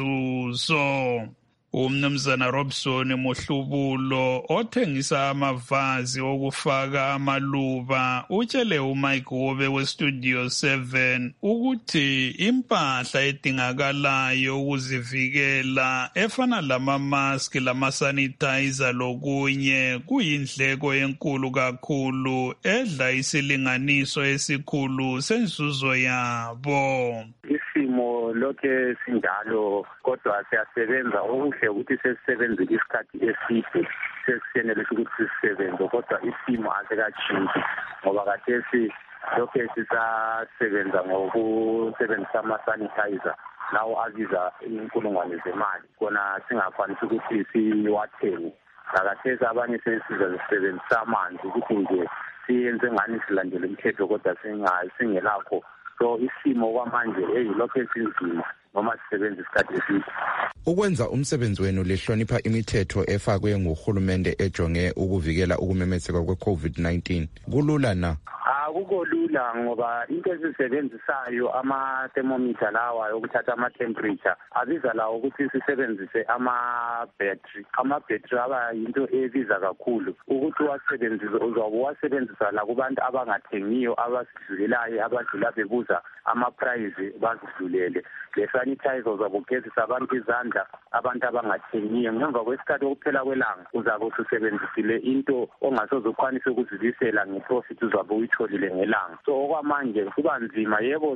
inzuzo. Umnumzana Robson Muhlubulo othengisa amavazi okufaka amaluba utshele uMike Wobe weStudio seven ukuthi impahla edingakalayo ukuzivikela efana lama-mask lama-sanitizer lokunye kuyindleko enkulu kakhulu edla isilinganiso esikhulu senzuzo yabo. Isimo lokhe sinjalo kodwa siyasebenza okuhle ukuthi sesisebenze isikhathi eside sesiyenele ukuthi sisebenze kodwa isimo asikatshintshi ngoba kathesi lokhe sisasebenza ngokusebenzisa ama-sanitizer lawo abiza inkulungwane zemali kona singakwanisi ukuthi siwathenge nakathesi abanye sesizazisebenzisa amanzi ukuthi nje siyenze ngani silandele imithetho kodwa singelakho. So isimo kwamanje eyilokho esinzima noma sisebenza isikhathi eside. Ukwenza umsebenzi wenu lehlonipha imithetho efakwe nguhulumende ejonge ukuvikela ukumemetheka kwe-COVID nineteen. Kulula na? Akukolula ngoba into esisebenzisayo ama-thermometer lawa okuthatha ama-temperature abiza lawo ukuthi sisebenzise ama-battery. Ama-battery aba yinto ebiza kakhulu ukuthi wasebenzise uzobe wasebenzisa la kubantu abangathengiyo abasidlulelayo abadlula bebuza ama-price bazidlulele. Le sanitizer uzabe ugezisa abantu izandla abantu abangathengiyo ngemva kwesikhathi okuphela kwelanga uzabe ususebenzisile into ongasoze ukwanise ukuzibisela ngeprofit uzabe uyitholile ngelanga. So okwamanje kuba nzima, yebo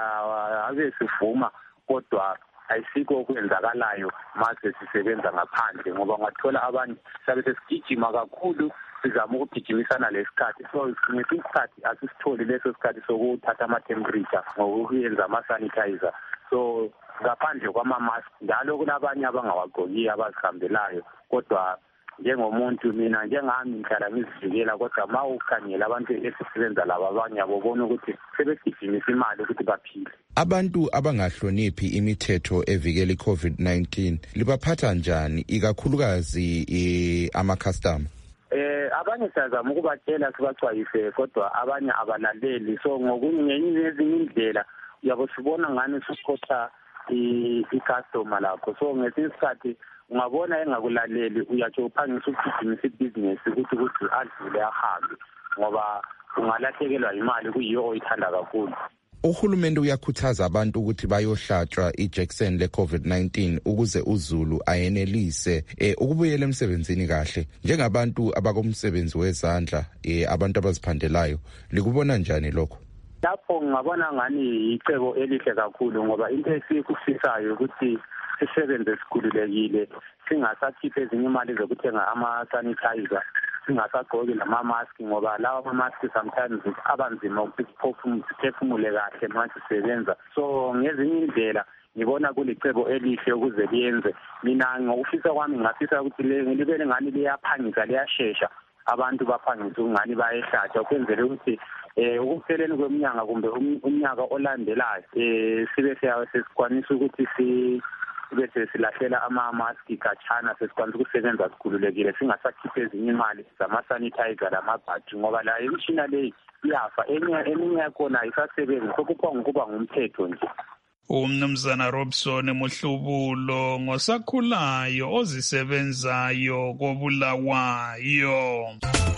siyabe sivuma kodwa ayisikho okwenzakalayo mase sisebenza ngaphandle ngoba ungathola abanye sabe sesigijima kakhulu sizama ukugijimisana lesikhathi. So ngesikhathi asisitholi leso sikhathi sokuthatha ama-temperature ngokuyenza ama-sanitizer. So ngaphandle kwama-mask njalo kulabanye abangawagqokiyo abazihambelayo kodwa njengomuntu mina njengami ngihlala ngizivikela kodwa ma ukhangela abantu esisebenza laba abanye abobona ukuthi sebegijimisa imali ukuthi baphile. Abantu abangahloniphi imithetho evikela i-COVID nineteen libaphatha njani ikakhulukazi e, ama-customer? Eh abanye siyazama ukubatshela sibacwayise kodwa abanye abalaleli. So ngokungenye ezinye indlela uyabo sibona ngani sikhotha i-customer lakho. So ngesinye isikhathi ungabona engakulaleli uyatsho uphangisa ukugijimisa ibhizinesi ukuthi ukuthi adlule ahambe ngoba ungalahlekelwa imali kuyiyo oyithanda kakhulu. Uhulumende uyakhuthaza abantu ukuthi bayohlatshwa ijekiseni le-COVID nineteen ukuze uZulu ayenelise eh, ukubuyela emsebenzini kahle. Njengabantu abakomsebenzi wezandla eh, abantu abaziphandelayo likubona njani lokho? Lapho ngabona ngani icebo elihle kakhulu ngoba into esikufisayo ukuthi sisebenze sikhululekile singasakhiphe ezinye imali zokuthenga ama-sanitizer singasagqoki nama-mask ngoba lawa ama-mask sometimes abanzima ukuthi siphefumule kahle ma sisebenza. So ngezinye indlela ngibona kulicebo elihle ukuze liyenze. Mina ngokufisa kwami ngafisa ukuthi libe ngani liyaphangisa liyashesha abantu baphangisa ungani bayehlatshwa ukwenzela ukuthi eh ukupheleni kweminyaka kumbe umnyaka olandelayo eh sibe sesikwanisa ukuthi si bese silahlela ama-mask kachana sesikwanisa ukusebenza sikhululekile singasakhiphe ezinye imali zama-sanitizer lamabhatri ngoba la imishina leyi iyafa eminye yakhona ayisasebenzi sokupha ngokuba ngumthetho nje. Umnumzana Robson Muhlubulo ngosakhulayo ozisebenzayo koBulawayo.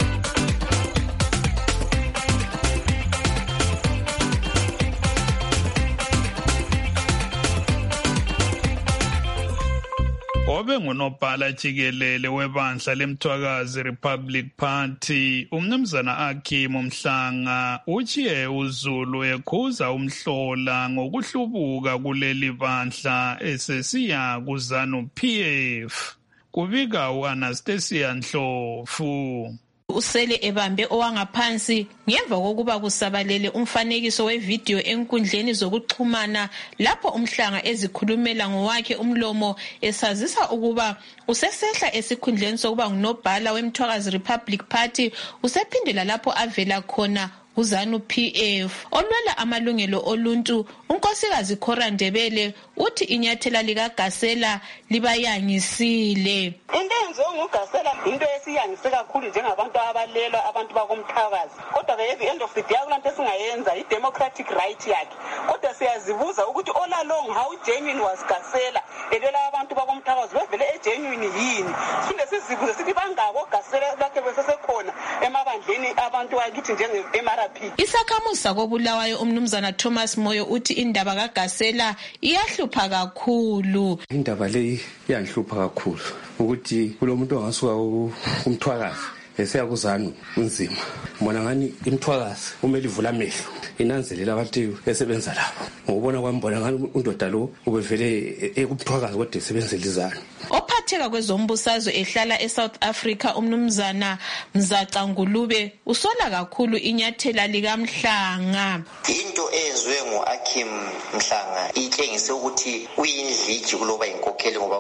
Obe ngunobhala jikelele webandla lemthwakazi Republic Party umnumzana Akim Mhlanga uthi uZulu ekhuza umhlola ngokuhlubuka kuleli bandla esesiya kuZanu P F. Kubika uAnastasia Ndlovu. Usele ebambe owangaphansi ngemva kokuba kusabalele umfanekiso wevideo enkundleni zokuxhumana lapho Umhlanga ezikhulumela ngowakhe umlomo esazisa ukuba usesehla esikhundleni sokuba ngunobhala wemthwakazi Republic Party usephindela lapho avela khona uZanu P F. Olwela amalungelo oluntu unkosikazi Khora Ndebele uthi inyathela likaGasela libayangisile. Into enziwe nguGasela into esiyangise kakhulu njengabantu abalelwa abantu bakomthakazi. Kodwa ke at the end of the day akulanto esingayenza i-democratic right yakhe. Kodwa siyazibuza ukuthi all along how genuine was Gasela elela abantu bakomthakazi bevele egenuine yini. Sinde sizibuze sithi bangako Gasela lakhe besesekhona emabandleni abantu bakithi njenge emara. Isakhamuzi koBulawayo umnumzana Thomas Moyo uthi indaba kaGasela iyahlupha kakhulu. Indaba le iyanhlupha kakhulu ukuthi kulomuntu ongasuka kumthwakazi eseya kuZanu unzima. Mbona ngani imthwakazi kumele ivula amehlo inanzelela abantu esebenza lapho. Ngokubona kwami mbona ngani undoda lo ubevele ekumthwakazi kodwa esebenzela iZanu. Ophatheka kwezombusazwe ehlala eSouth Africa umnumzana Mzaca Ngulube usola kakhulu inyathela likaMhlanga. Into ezwe ngoAkim Mhlanga itshengise ukuthi uyindliji kuloba inkokheli ngoba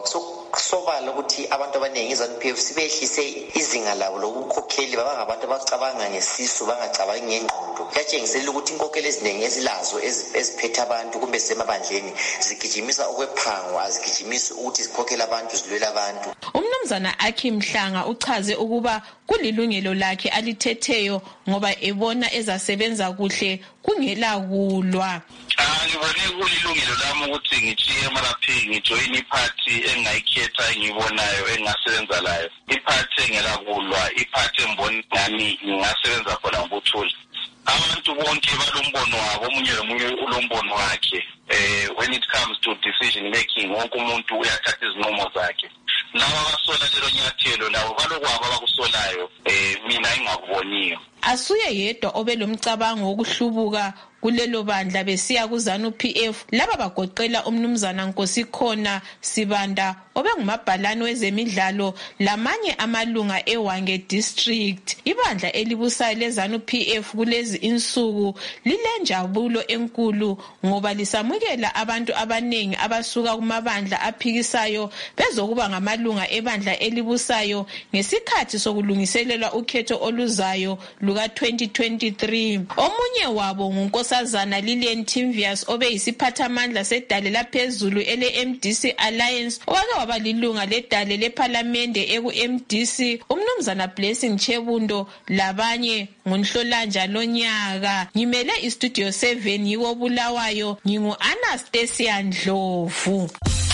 sobala ukuthi abantu abaningi iZANU-P F sibehlise izinga labo lokukhokheli baba ngabantu abacabanga ngesisu bangacabangi ngengqondo. Kuyatshengisela ukuthi inkokheli eziningi ezilazo eziphethe abantu kumbe zemabandleni zigijimisa okwephango, azigijimisi ukuthi zikhokhele abantu zilwela abantu. Umnumzana Aki Mhlanga uchaze ukuba kulilungelo lakhe alithetheyo ngoba ebona ezasebenza kuhle kungela kulwa. Ngibone kulilungelo lami ukuthi ngichiye emaraphi ngijoin iphathi engayikhetha engibonayo engasebenza layo. Iphathi engela kulwa, iphathi embona ngami ngingasebenza khona ngokuthula. Abantu bonke balombono wabo, omunye nomunye ulombono wakhe. Eh when it comes to decision making wonke umuntu uyathatha izinqumo zakhe. Laba abasola lelo nyathelo labo balokwabo abakusolayo eh mina engakuboniyo. Asuye yedwa obelomcabango wokuhlubuka kulelo bandla besiya kuZANU-P F laba bagoqela umnumzana Nkosikhona Sibanda obengumabhalane wezemidlalo lamanye amalunga eWange district. Ibandla elibusayo leZANU-P F kulezi insuku lilenjabulo enkulu ngoba lisamukela abantu abanengi abasuka kumabandla aphikisayo bezokuba ngamalunga ebandla elibusayo ngesikhathi sokulungiselela ukhetho oluzayo luka twenty twenty-three. Omunye wabo ngunkosazana Lilian Timvius obeyisiphathamandla sedale laphezulu ele M D C Alliance owake waba lilunga ledale leParliamente eku M D C. Umnumzana Blessing Chebundo labanye ngonhlolanja lonyaka. Ngimele istudio seven yiwo Bulawayo, ngingu Anastasia Ndlovu.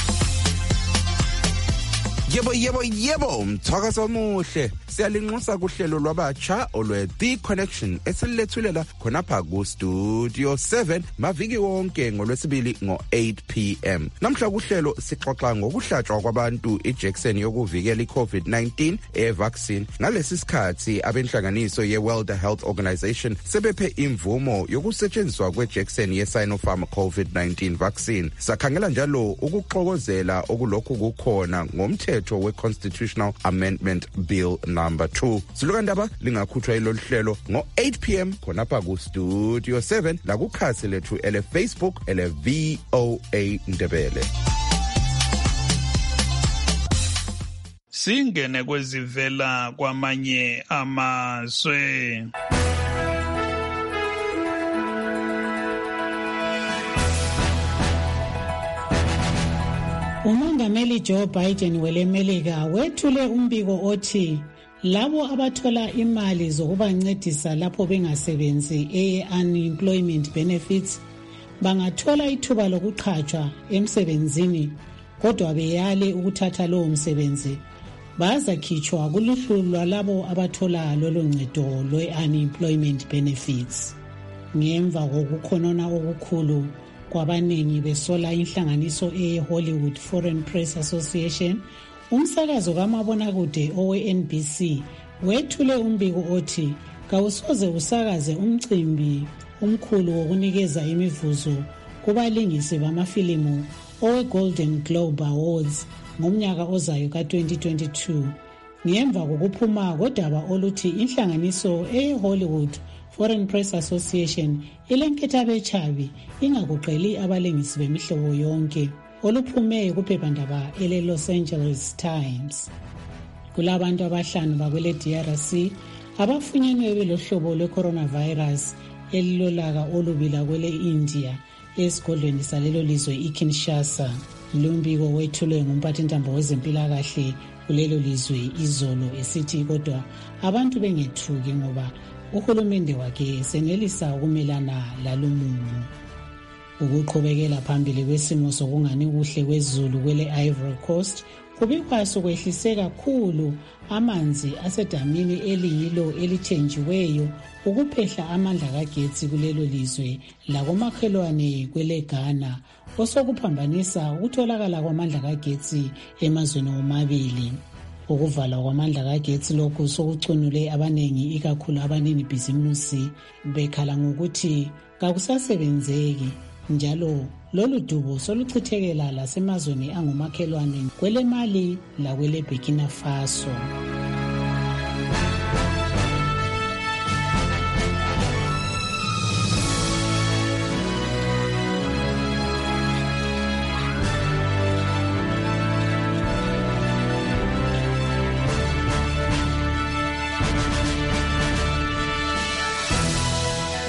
Yebo yebo yebo mthakazo omuhle siyalinxusa kuhlelo lwabatsha olwe The Connection esillethulela khonapha ku Studio seven maviki wonke ngolwesibili ngo eight p m Namhla kuhlelo sixoxa ngokuhlatshwa kwabantu iJackson yokuvikela iCovid nineteen evaccine. Ngalesi sikhathi abenhlanganiso yeWorld Health Organization sebephe imvumo yokusetshenziswa kweJackson yeSinopharm COVID nineteen vaccine. Sakhangela njalo ukuxokozela okulokhu kukhona ngomthetho we-Constitutional Amendment Bill number two. Silukandaba lingakhutshwa ilolu hlelo ngo eight p m khonapha ku Studio seven la kukhasi lethu ele Facebook ele V O A Ndebele. Singene kwezivela kwamanye amazwe. Umongameli Joe Biden welemelika wethule umbiko othi labo abathola imali zokubancedisa lapho bengasebenzi e-unemployment benefits bangathola ithuba lokuqhatshwa emsebenzini kodwa beyale ukuthatha lowo msebenzi bazakhitshwa kuluhlu lwalabo abathola lolo ncedo lwe-unemployment benefits. Ngemva kokukhonona okukhulu kwabaningi besola inhlanganiso e-Hollywood Foreign Press Association, umsakazo kamabonakude owe-N B C wethule umbiko othi kawusoze usakaze umcimbi umkhulu wokunikeza imivuzo kubalingisi bamafilimu owe-Golden Globe Awards ngomnyaka ozayo ka twenty twenty-two ngemva kokuphuma kodaba oluthi inhlanganiso e-Hollywood Foreign Press Association ilenketha bechabi ingakuqeli abalingisi bemihlobo yonke oluphume kuphephandaba ele Los Angeles Times. Kulabantu abahlanu bakwele D R C abafunyenwe belohlobo lwe-coronavirus elilolaka olubila kwele India esigodlweni salelo lizwe iKinshasa. Lumbiko wethulwe ngumphathintambo wezempilakahle kulelo lizwe izolo esithi kodwa abantu bengethuki ngoba uhulumende wakhe senelisa ukumelana lalumumo. Ukuqhubekela phambili kwesimo sokungani kuhle kwezulu kwele Ivory Coast kubikwa sokwehlise kakhulu amanzi asedamini eliyilo elithenjiweyo ukuphehla amandla kagetsi kulelo lizwe lakomakhelwane kwele Ghana osokuphambanisa ukutholakala kwamandla kagetsi emazweni omabili. Ukuvalwa kwamandla kagetsi lokhu sokucunule abanengi ikakhulu abanini bhizimusi bekhala ngokuthi kakusasebenzeki njalo lolu dubo soluchithekela lasemazweni angumakhelwane kwele Mali lakwele Burkina Faso.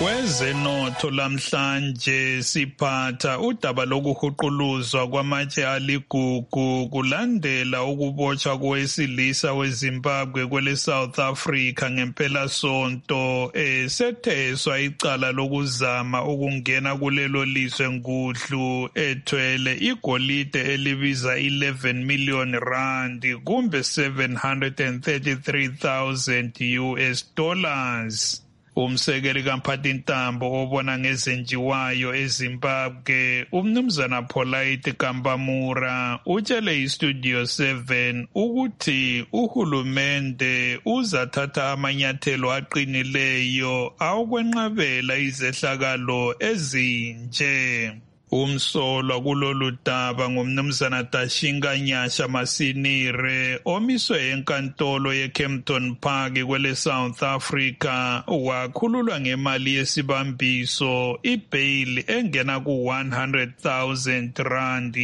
Kwezenotho lamhlanje siphatha udaba lokuhuquluzwa kwamatshe aligugu kulandela ukubotshwa kowesilisa weZimbabwe kwele South Africa ngempelasonto esetheswa icala lokuzama ukungena kulelo lizwe ngudlu ethwele igolide elibiza eleven million rand kumbe seven hundred thirty-three thousand U S dollars. Umsekeli kaMphathintambo obona ngezenjiwayo eZimbabwe umnumzana Polite Kambamura utshele iStudio seven ukuthi uhulumende uzathatha amanyathelo aqinileyo awokwenqabela izehlakalo ezinje. Umsolwa kulolu daba ngumnumzana Dashinga Nyasha Masinire omiswe enkantolo yeKempton Park kwele South Africa wakhululwa ngemali yesibambiso ibail engena ku one hundred thousand rand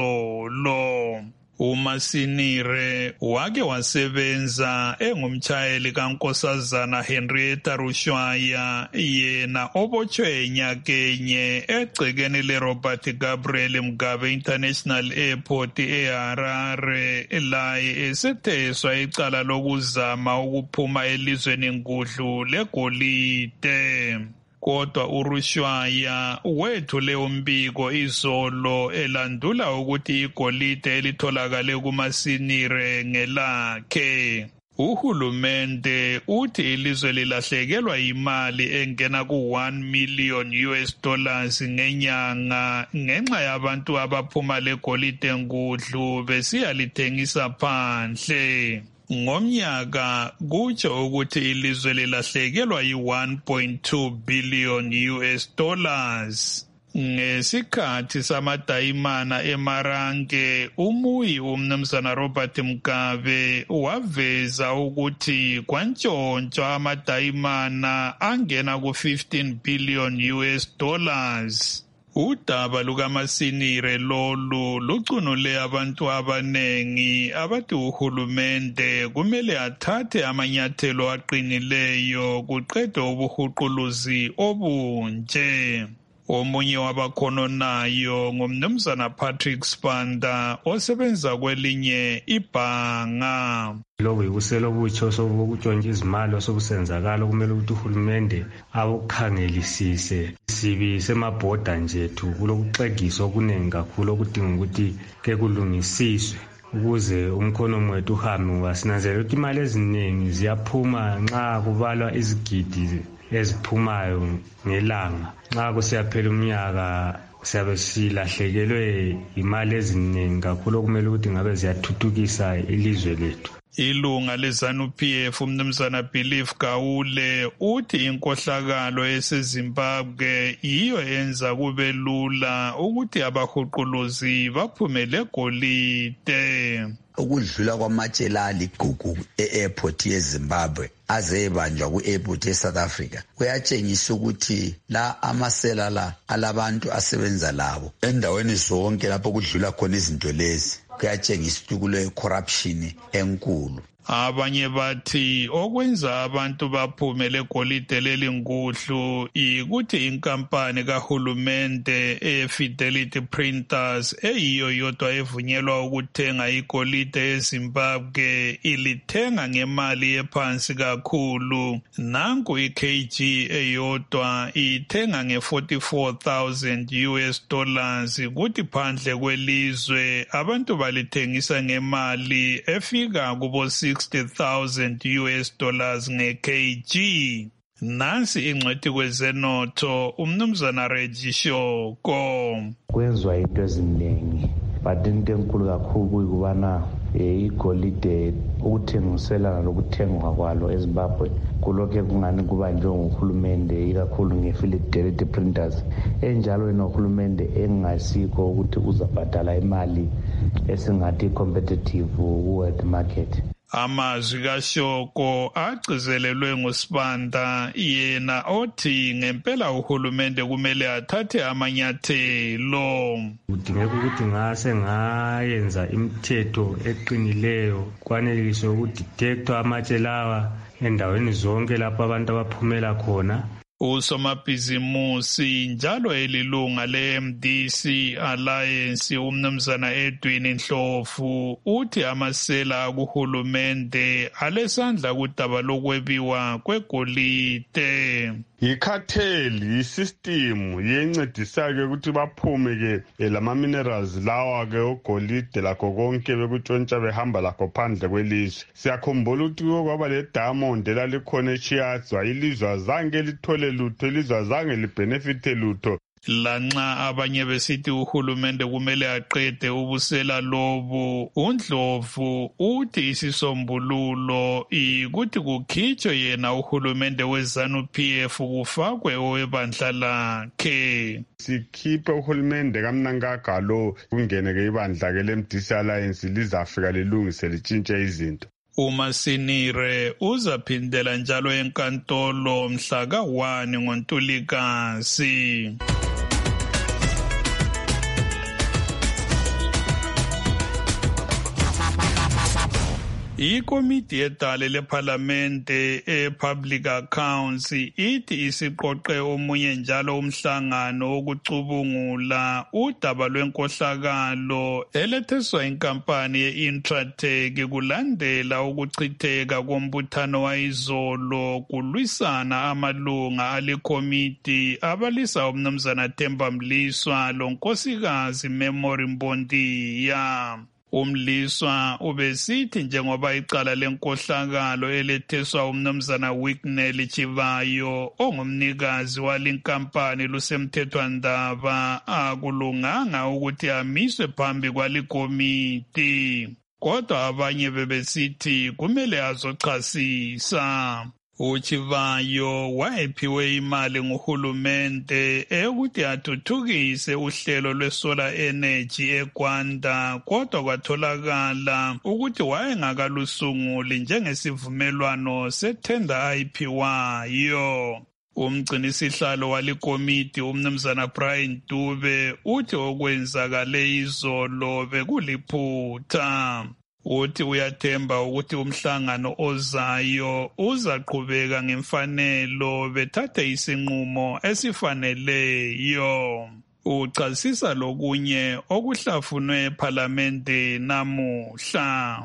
izolo. uMasinire wake wasebenza engumtshayeli kaNkosazana Henrietta Rushwaya yena obotshwe nyakenye egcekeni leRobert Gabriel Mugabe International Airport eHarare laye esetheswa icala lokuzama ukuphuma elizweni ngudlu legolide. Kodwa uRushwaya wethule umbiko izolo elandula ukuthi igolide elitholakale kuMasinire ngelakhe. Uhulumende uthi ilizwe lilahlekelwa imali engena ku one million U S dollars ngenyanga ngenxa yabantu abaphuma legolide ngudlu besiyalithengisa phandle. Ngomnyaka kutsho ukuthi ilizwe lilahlekelwa yi one point two billion U S dollars. Ngesikhathi samadayimana eMarange umuyi umnumzana Robert Mugabe waveza ukuthi kwantshontshwa amadayimana angena ku fifteen billion U S dollars. Udaba lukaMasinire lolu lucunule abantu abanengi abathi uhulumende kumele athathe amanyathelo aqinileyo kuqedwe ubuhuquluzi obunje. Omunye wabakhononayo ngumnumzana Patrick Spanda osebenza kwelinye ibhanga. Lokhu yikuselo butsho sobukutshontsha izimali osobusenzakala kumele ukuthi uhulumende awukhangelisise. Sibi semabhoda njethu kulokuxegisa okuningi kakhulu okudinga ukuthi ke kulungisiswe ukuze umkhono wethu uhambe ngoba sinanzelela ukuthi imali eziningi ziyaphuma nxa kubalwa izigidi eziphumayo ngelanga. Nxa kusiyaphela umnyaka siyabe silahlekelwe imali eziningi kakhulu okumele ukuthi ngabe ziyathuthukisa ilizwe lethu. Ilunga leZANU P F umnumzana Belief Gawule uthi inkohlakalo eseZimbabwe iyo yenza kube lula ukuthi abahuquluzi baphumele golide. Ukudlula kwamatshe la ligugu e-airport yeZimbabwe azebanjwa ku-airport ye-South Africa kuyatshengisa ukuthi la amasela la alabantu asebenza labo endaweni zonke lapho kudlula khona izinto lezi kuyatshengisa ukuthi kule corruption enkulu. Abanye bathi okwenza abantu baphume legolide lelingudlu ikuthi inkampani kahulumende eFidelity Printers eyiyo yodwa evunyelwa ukuthenga igolide eZimbabwe ilithenga ngemali ephansi kakhulu. Nanku i-K G eyodwa ithenga nge-forty-four thousand U S dollars kuthi phandle kwelizwe abantu balithengisa ngemali efika kubo sixty thousand U S dollars nge-K G. Nansi ingcwethi kwezenotho umnumzana Reggie Shoko. Kwenzwa into eziningi but into enkulu kakhulu kuyikubana igolide ukuthengiselana lokuthengwa kwalo eZimbabwe kulokhe kungani kuba njengohulumende ikakhulu ngeFidelity Printers enjalo yena uhulumende engasikho ukuthi uzabhadala imali esingathi competitive ku-world market. Amazwi kaShoko agcizelelwe nguSibanda yena othi ngempela uhulumende kumele athathe amanyathelo. Kudingeka ukuthi ngase ngayenza imithetho eqinileyo kwaneliswe ukudetector amatshe lawa endaweni zonke lapho abantu abaphumela khona Usomabhizimusi njalo elilunga le-M D C Alliance umnumzana Edwin Ndlovu uthi amasela akuhulumende alesandla kudaba lokwebiwa kwegolide. Yikhatheli isystem yencedisa-ke ukuthi baphume-ke lama-minerals lawa-ke ogolide lakho konke bekutshontsha behamba lakho phandle kwelizwe. Siyakhumbula ukuthi kwaba le-diamond elalikhona eChiadzwa, ilizwe azange lithole lutho, ilizwe azange libhenefithe lutho. Lanxa abanye besithi uhulumende kumele aqede ubusela lobu, uNdlovu uthi isisombululo ukuthi kukhitshwe yena uhulumende we-ZANU P F kufakwe owebandla lakhe. Sikhiphe uhulumende kamnankagalo kungene-ke ibandla-ke le-M D C Alliance lizafika lilungise litshintshe izinto. uMasinire uzaphindela njalo enkantolo mhla ka one ngoNtulikazi. Ikomiti yedale lephalamende e-Public Accounts ithi isiqoqe omunye njalo umhlangano wokucubungula udaba lwenkohlakalo eletheswa inkampani ye-Intratech kulandela ukuchitheka kombuthano wayizolo kulwisana amalunga alikomiti abalisa umnumzana Themba Mliswa lonkosikazi Memory Mbondiya. Umliswa ubesithi njengoba icala lenkohlakalo eletheswa umnumzana Wicknell Chivayo ongumnikazi walinkampani lusemthethwandaba akulunganga ukuthi amiswe phambi kwalikomiti, kodwa abanye bebesithi kumele azochasisa. uChivayo wayephiwe imali nguhulumende eyokuthi athuthukise uhlelo lwesolar energy eGwanda, kodwa kwatholakala ukuthi wayengakalusunguli njengesivumelwano sethenda ayiphiwayo. Umgcinisihlalo walikomiti umnumzana Brian Dube uthi okwenzakale izolo bekuliphutha. Uthi uyathemba ukuthi umhlangano ozayo uzaqhubeka ngemfanelo bethathe isinqumo esifaneleyo. Uchasisa lokunye okuhlafunwe ePhalamende namuhla.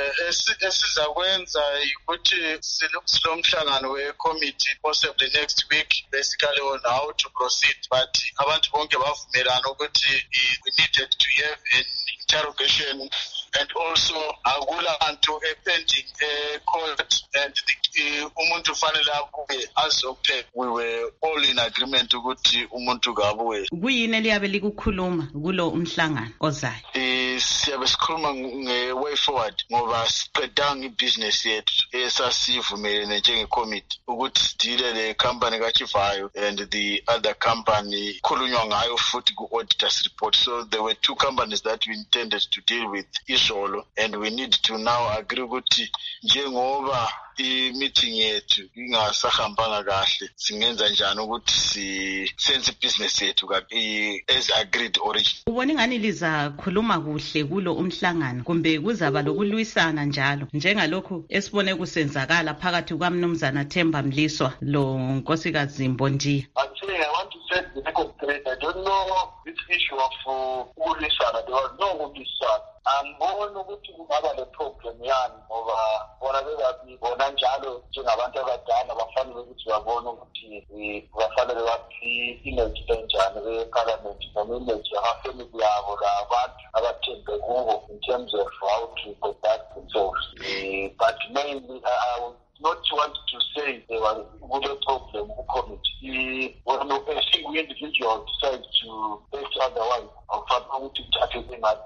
Esizakwenza ukuthi silomhlangano we-committee possibly next week basically on how to proceed, but abantu bonke bavumelana ukuthi we needed to have an interrogation and also akulanto pending court and umuntu fanele abuye azophe. We were all in agreement ukuthi umuntu kabuye. Kuyini eliyabe likukhuluma kulo umhlangano ozayo? Siyabe sikhuluma nge-way forward ngoba siqedanga ibhizinesi yethu esasivumelene njengecommittee ukuthi sidile le company kaChivayo and the other company khulunywa ngayo futhi ku-auditors report. So there were two companies that we intended to deal with izolo, and we need to now agree ukuthi njengoba i-meeting yethu ingasahambanga kahle singenza njani ukuthi sisenze ibhizinesi yethu as agreed originally. Ubona ingani liza khuluma kuhle kulo umhlangano kumbe kuzaba lokulwisana njalo njengalokhu esibone kusenzakala phakathi kwamnumzana Themba Mliswa lo nkosikazi Mbondiya? Actually, I want to set the record straight. I don't know this issue of ukulwisana. There was no ukulwisana. Angibona ukuthi kungaba le problem yani ngoba bona bebabi bona njalo njengabantu abadala bafanele ukuthi babone ukuthi bafanele bathi image enjani be-parliament noma image yamafamily yabo labantu abathembe kubo in terms of how to conduct themselves. But mainly I would not want to say there was a problem with committee. When a single individual decides to act otherwise, or for to tackle them at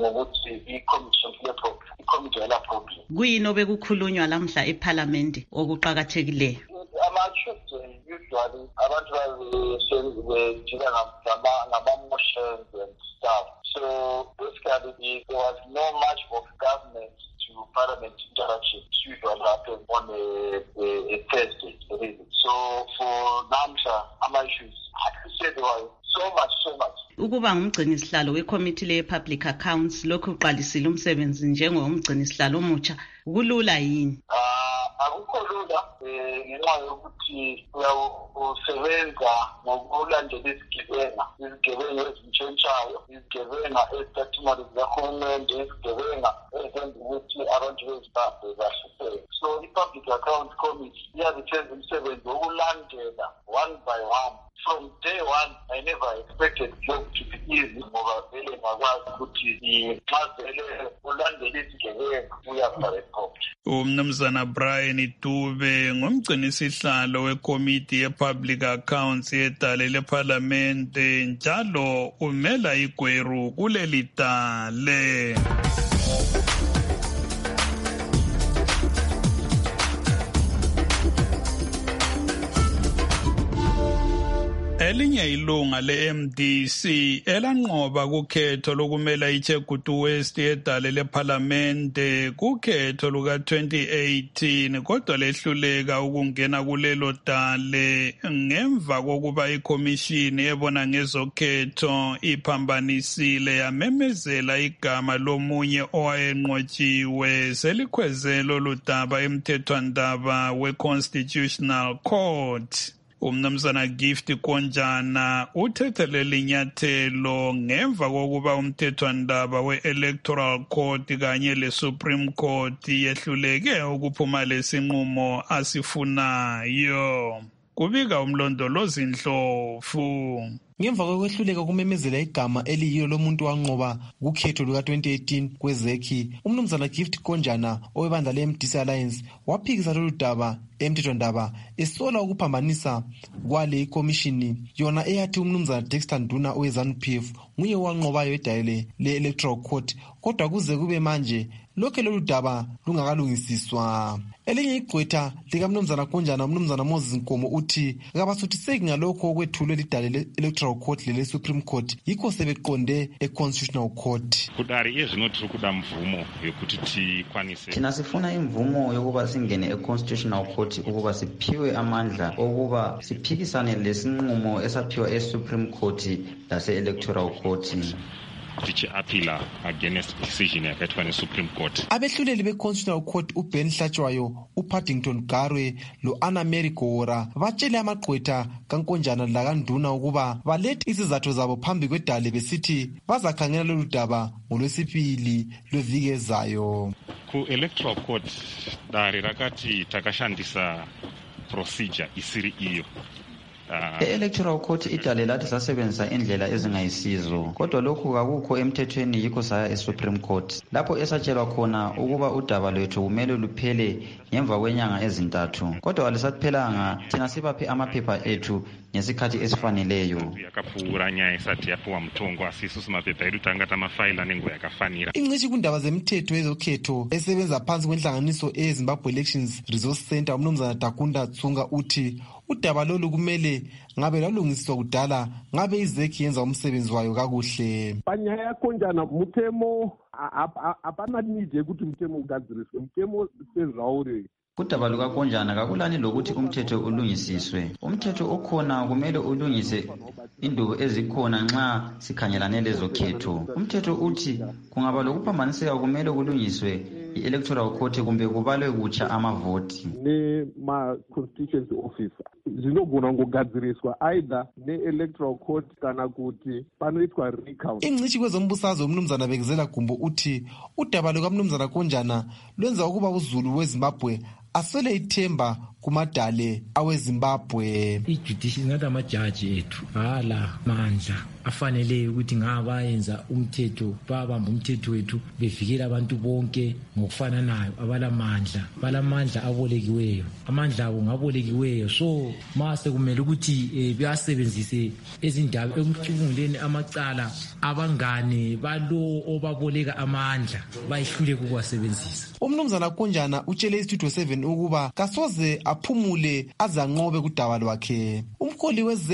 kuyini obekukhulunywa lamhla ePhalamende okuqhakathekileyo? Ama-issues usually abantu bejila ngama-motions and stuff. So basically there was no much of government to parliament interaction. It usually happened on a, a, a Thursday. So for Namsha, ama-issues, I can say there was so much, so much. Ukuba ngumgcinisihlalo weCommittee le-Public Accounts lokhu uqalisile umsebenzi njengomgcinisihlalo omutsha kulula yini? Uh, akukho lula um ngenxa yokuthi usebenza ngokulandela izigebenga izigebenga ezintshontshayo izigebenga ezithatha imali zikahulumende izigebenga ezenza ukuthi abantu bezimbabwe bahlupheke. So i-Public Accounts Committee iyazithenza umsebenzi wokulandela one by one. From day one, I never expected job to be easy ngoba vele ngakwazi ukuthi nxa vele ulandela izigebenga uyabharekhopha. Umnumzana Brian Dube ngumgcinisihlalo wekomiti ye-Public Accounts yedale leParlamente njalo umela igweru kuleli dale. Elinye ilunga le-M D C elanqoba kukhetho lokumela iChegutu West edale leParlamente kukhetho luka twenty eighteen kodwa lehluleka ukungena kulelo dale ngemva kokuba ikomishini ebona ngezokhetho iphambanisile yamemezela igama lomunye owayenqotshiwe selikhwezelo ludaba emthethwandaba we-Constitutional Court. Umnumzana Gift Konjana uthethelele inyathelo ngemva kokuba umthethwandaba we-Electoral Court kanye le-Supreme Court yehluleke ukuphuma lesinqumo asifunayo. Kubika umlondolozi Ndlovu. Ngemva kokwehluleka kumemezela igama eliyilo lomuntu wanqoba kukhetho luka twenty eighteen kwezekhi, umnumzana Gift Konjana owebandla le-M D C Alliance waphikisa lolu daba emthethwandaba esola ukuphambanisa kwale ikomishini yona eyathi umnumzana Dexter Nduna owe-ZANU P F nguye wanqobayo edayile le-Electoral Court kodwa kuze kube manje lokhe lolu daba lungakalungisiswa. Elinye igqwetha likamnumzana Konjana umnumzana Moses Nkomo uthi kabasuthiseki ngalokho okwethulwe lidale le-Electoral Court lele-Supreme Court yikho sebeqonde e-Constitutional Court. Kudari ezvino tiri kuda mvumo yokuti tikwanise. Thina sifuna imvumo yokuba singene e-Constitutional Court ukuba siphiwe amandla okuba siphikisane lesinqumo esaphiwa e-Supreme Court lase-Electoral Court. Tichi-appeala against decision yakaithwa ne-Supreme Court. Abehluleli be-Constitutional Court uBen Hlatshwayo, uPaddington Garwe lo-Anna Mary Gora batshele amagqwetha kaNkonjana lakanduna ukuba balethe izizathu zabo phambi kwedale besithi bazakhangela lolu daba ngolwesibili lweviki ezayo. Ku-Electoral Court dare rakati takashandisa procedure isiri iyo. E-Electoral Court idale lathi sasebenzisa indlela ezingayisizo kodwa lokhu kakukho emthethweni yikho saya e-Supreme Court lapho esatshelwa khona ukuba udaba lwethu kumele luphele ngemva kwenyanga ezintathu kodwa alisaphelanga thina sibaphe amaphepha ethu ngesikhathi esifaneleyo. Yakapfuura nyaya isati yapuwa mthongo asisusi maphepha edu tangata mafayila nengo yakafanira. Ingcishi kundaba zemithetho yezokhetho esebenza phansi kwenhlanganiso e-Zimbabwe Elections Resource Center umnumzana Takunda Tsunga uthi udaba lolu kumele ngabe lalungiswa kudala ngabe izekhi yenza umsebenzi wayo kakuhle. Panyaya yaKonjana muthemo apana need yekuti muthemo ugadziriswe muthemo sezvauri. Kudaba lukaKonjana kakulani lokuthi umthetho ulungisiswe. Umthetho okhona kumele ulungise indubo ezikhona nxa sikhangelane lezokhetho. Umthetho uthi kungaba lokuphambaniseka kumele kulungiswe i-Electoral Court kumbe kubalwe kutsha amavoti. Ne-ma-constituency officer zinogona ngogadziriswa either ne-Electoral Court kana kuti panoitwa recount. Ingcishi kwezombusazwe umnumzana Bekezela Gumbo uthi udaba lukamnumzana Konjana lwenza ukuba uZulu weZimbabwe aswele ithemba kumadale aweZimbabwe. I-judicial ngathi amajaji ethu hala mandla afanele ukuthi ngabayenza umthetho babamba umthetho wethu bevikela abantu bonke ngokufananayo abalamandla balamandla abolekiweyo amandla abo ngabolekiweyo so mase kumele ukuthi eh, bayasebenzise ezindaba ekucubunguleni amacala abangane balo obaboleka amandla bayihlule kukwasebenzisa. Umnumzana Konjana utshele iStudio seven ukuba kasoze aphumule azanqobe kudaba lwakhe. Umkholi wezekhi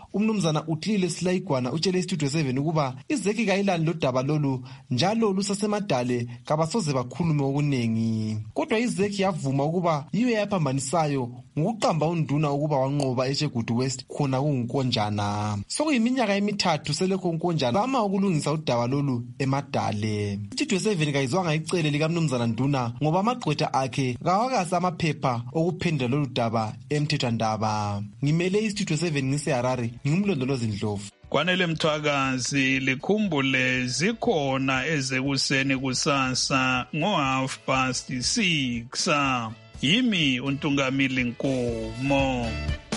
umnumzana utlile silayigwana utshele istudio seven ukuba izeki kayilani lodaba lolu njalo lusasemadale kabasoze bakhulume okuningi. Kodwa izeki yavuma ukuba yiyo yaphambanisayo ngokuqamba unduna ukuba wanqoba eChegutu West khona kunguNkonjana. Sokuyiminyaka emithathu selekho uNkonjana zama ukulungisa udaba lolu emadale. Studio seven kayizwanga icele likamnumzana Nduna ngoba amagqwetha akhe kawakasi amaphepha okuphendula lolu daba emthethwandaba. Ngimele iStudio seven ngise Harare, ngimlondolozi Ndlovu. Kwanele Mthwakazi likhumbule zikhona ezekuseni kusasa ngo half past six. Yimi uNtungamili Nkomo.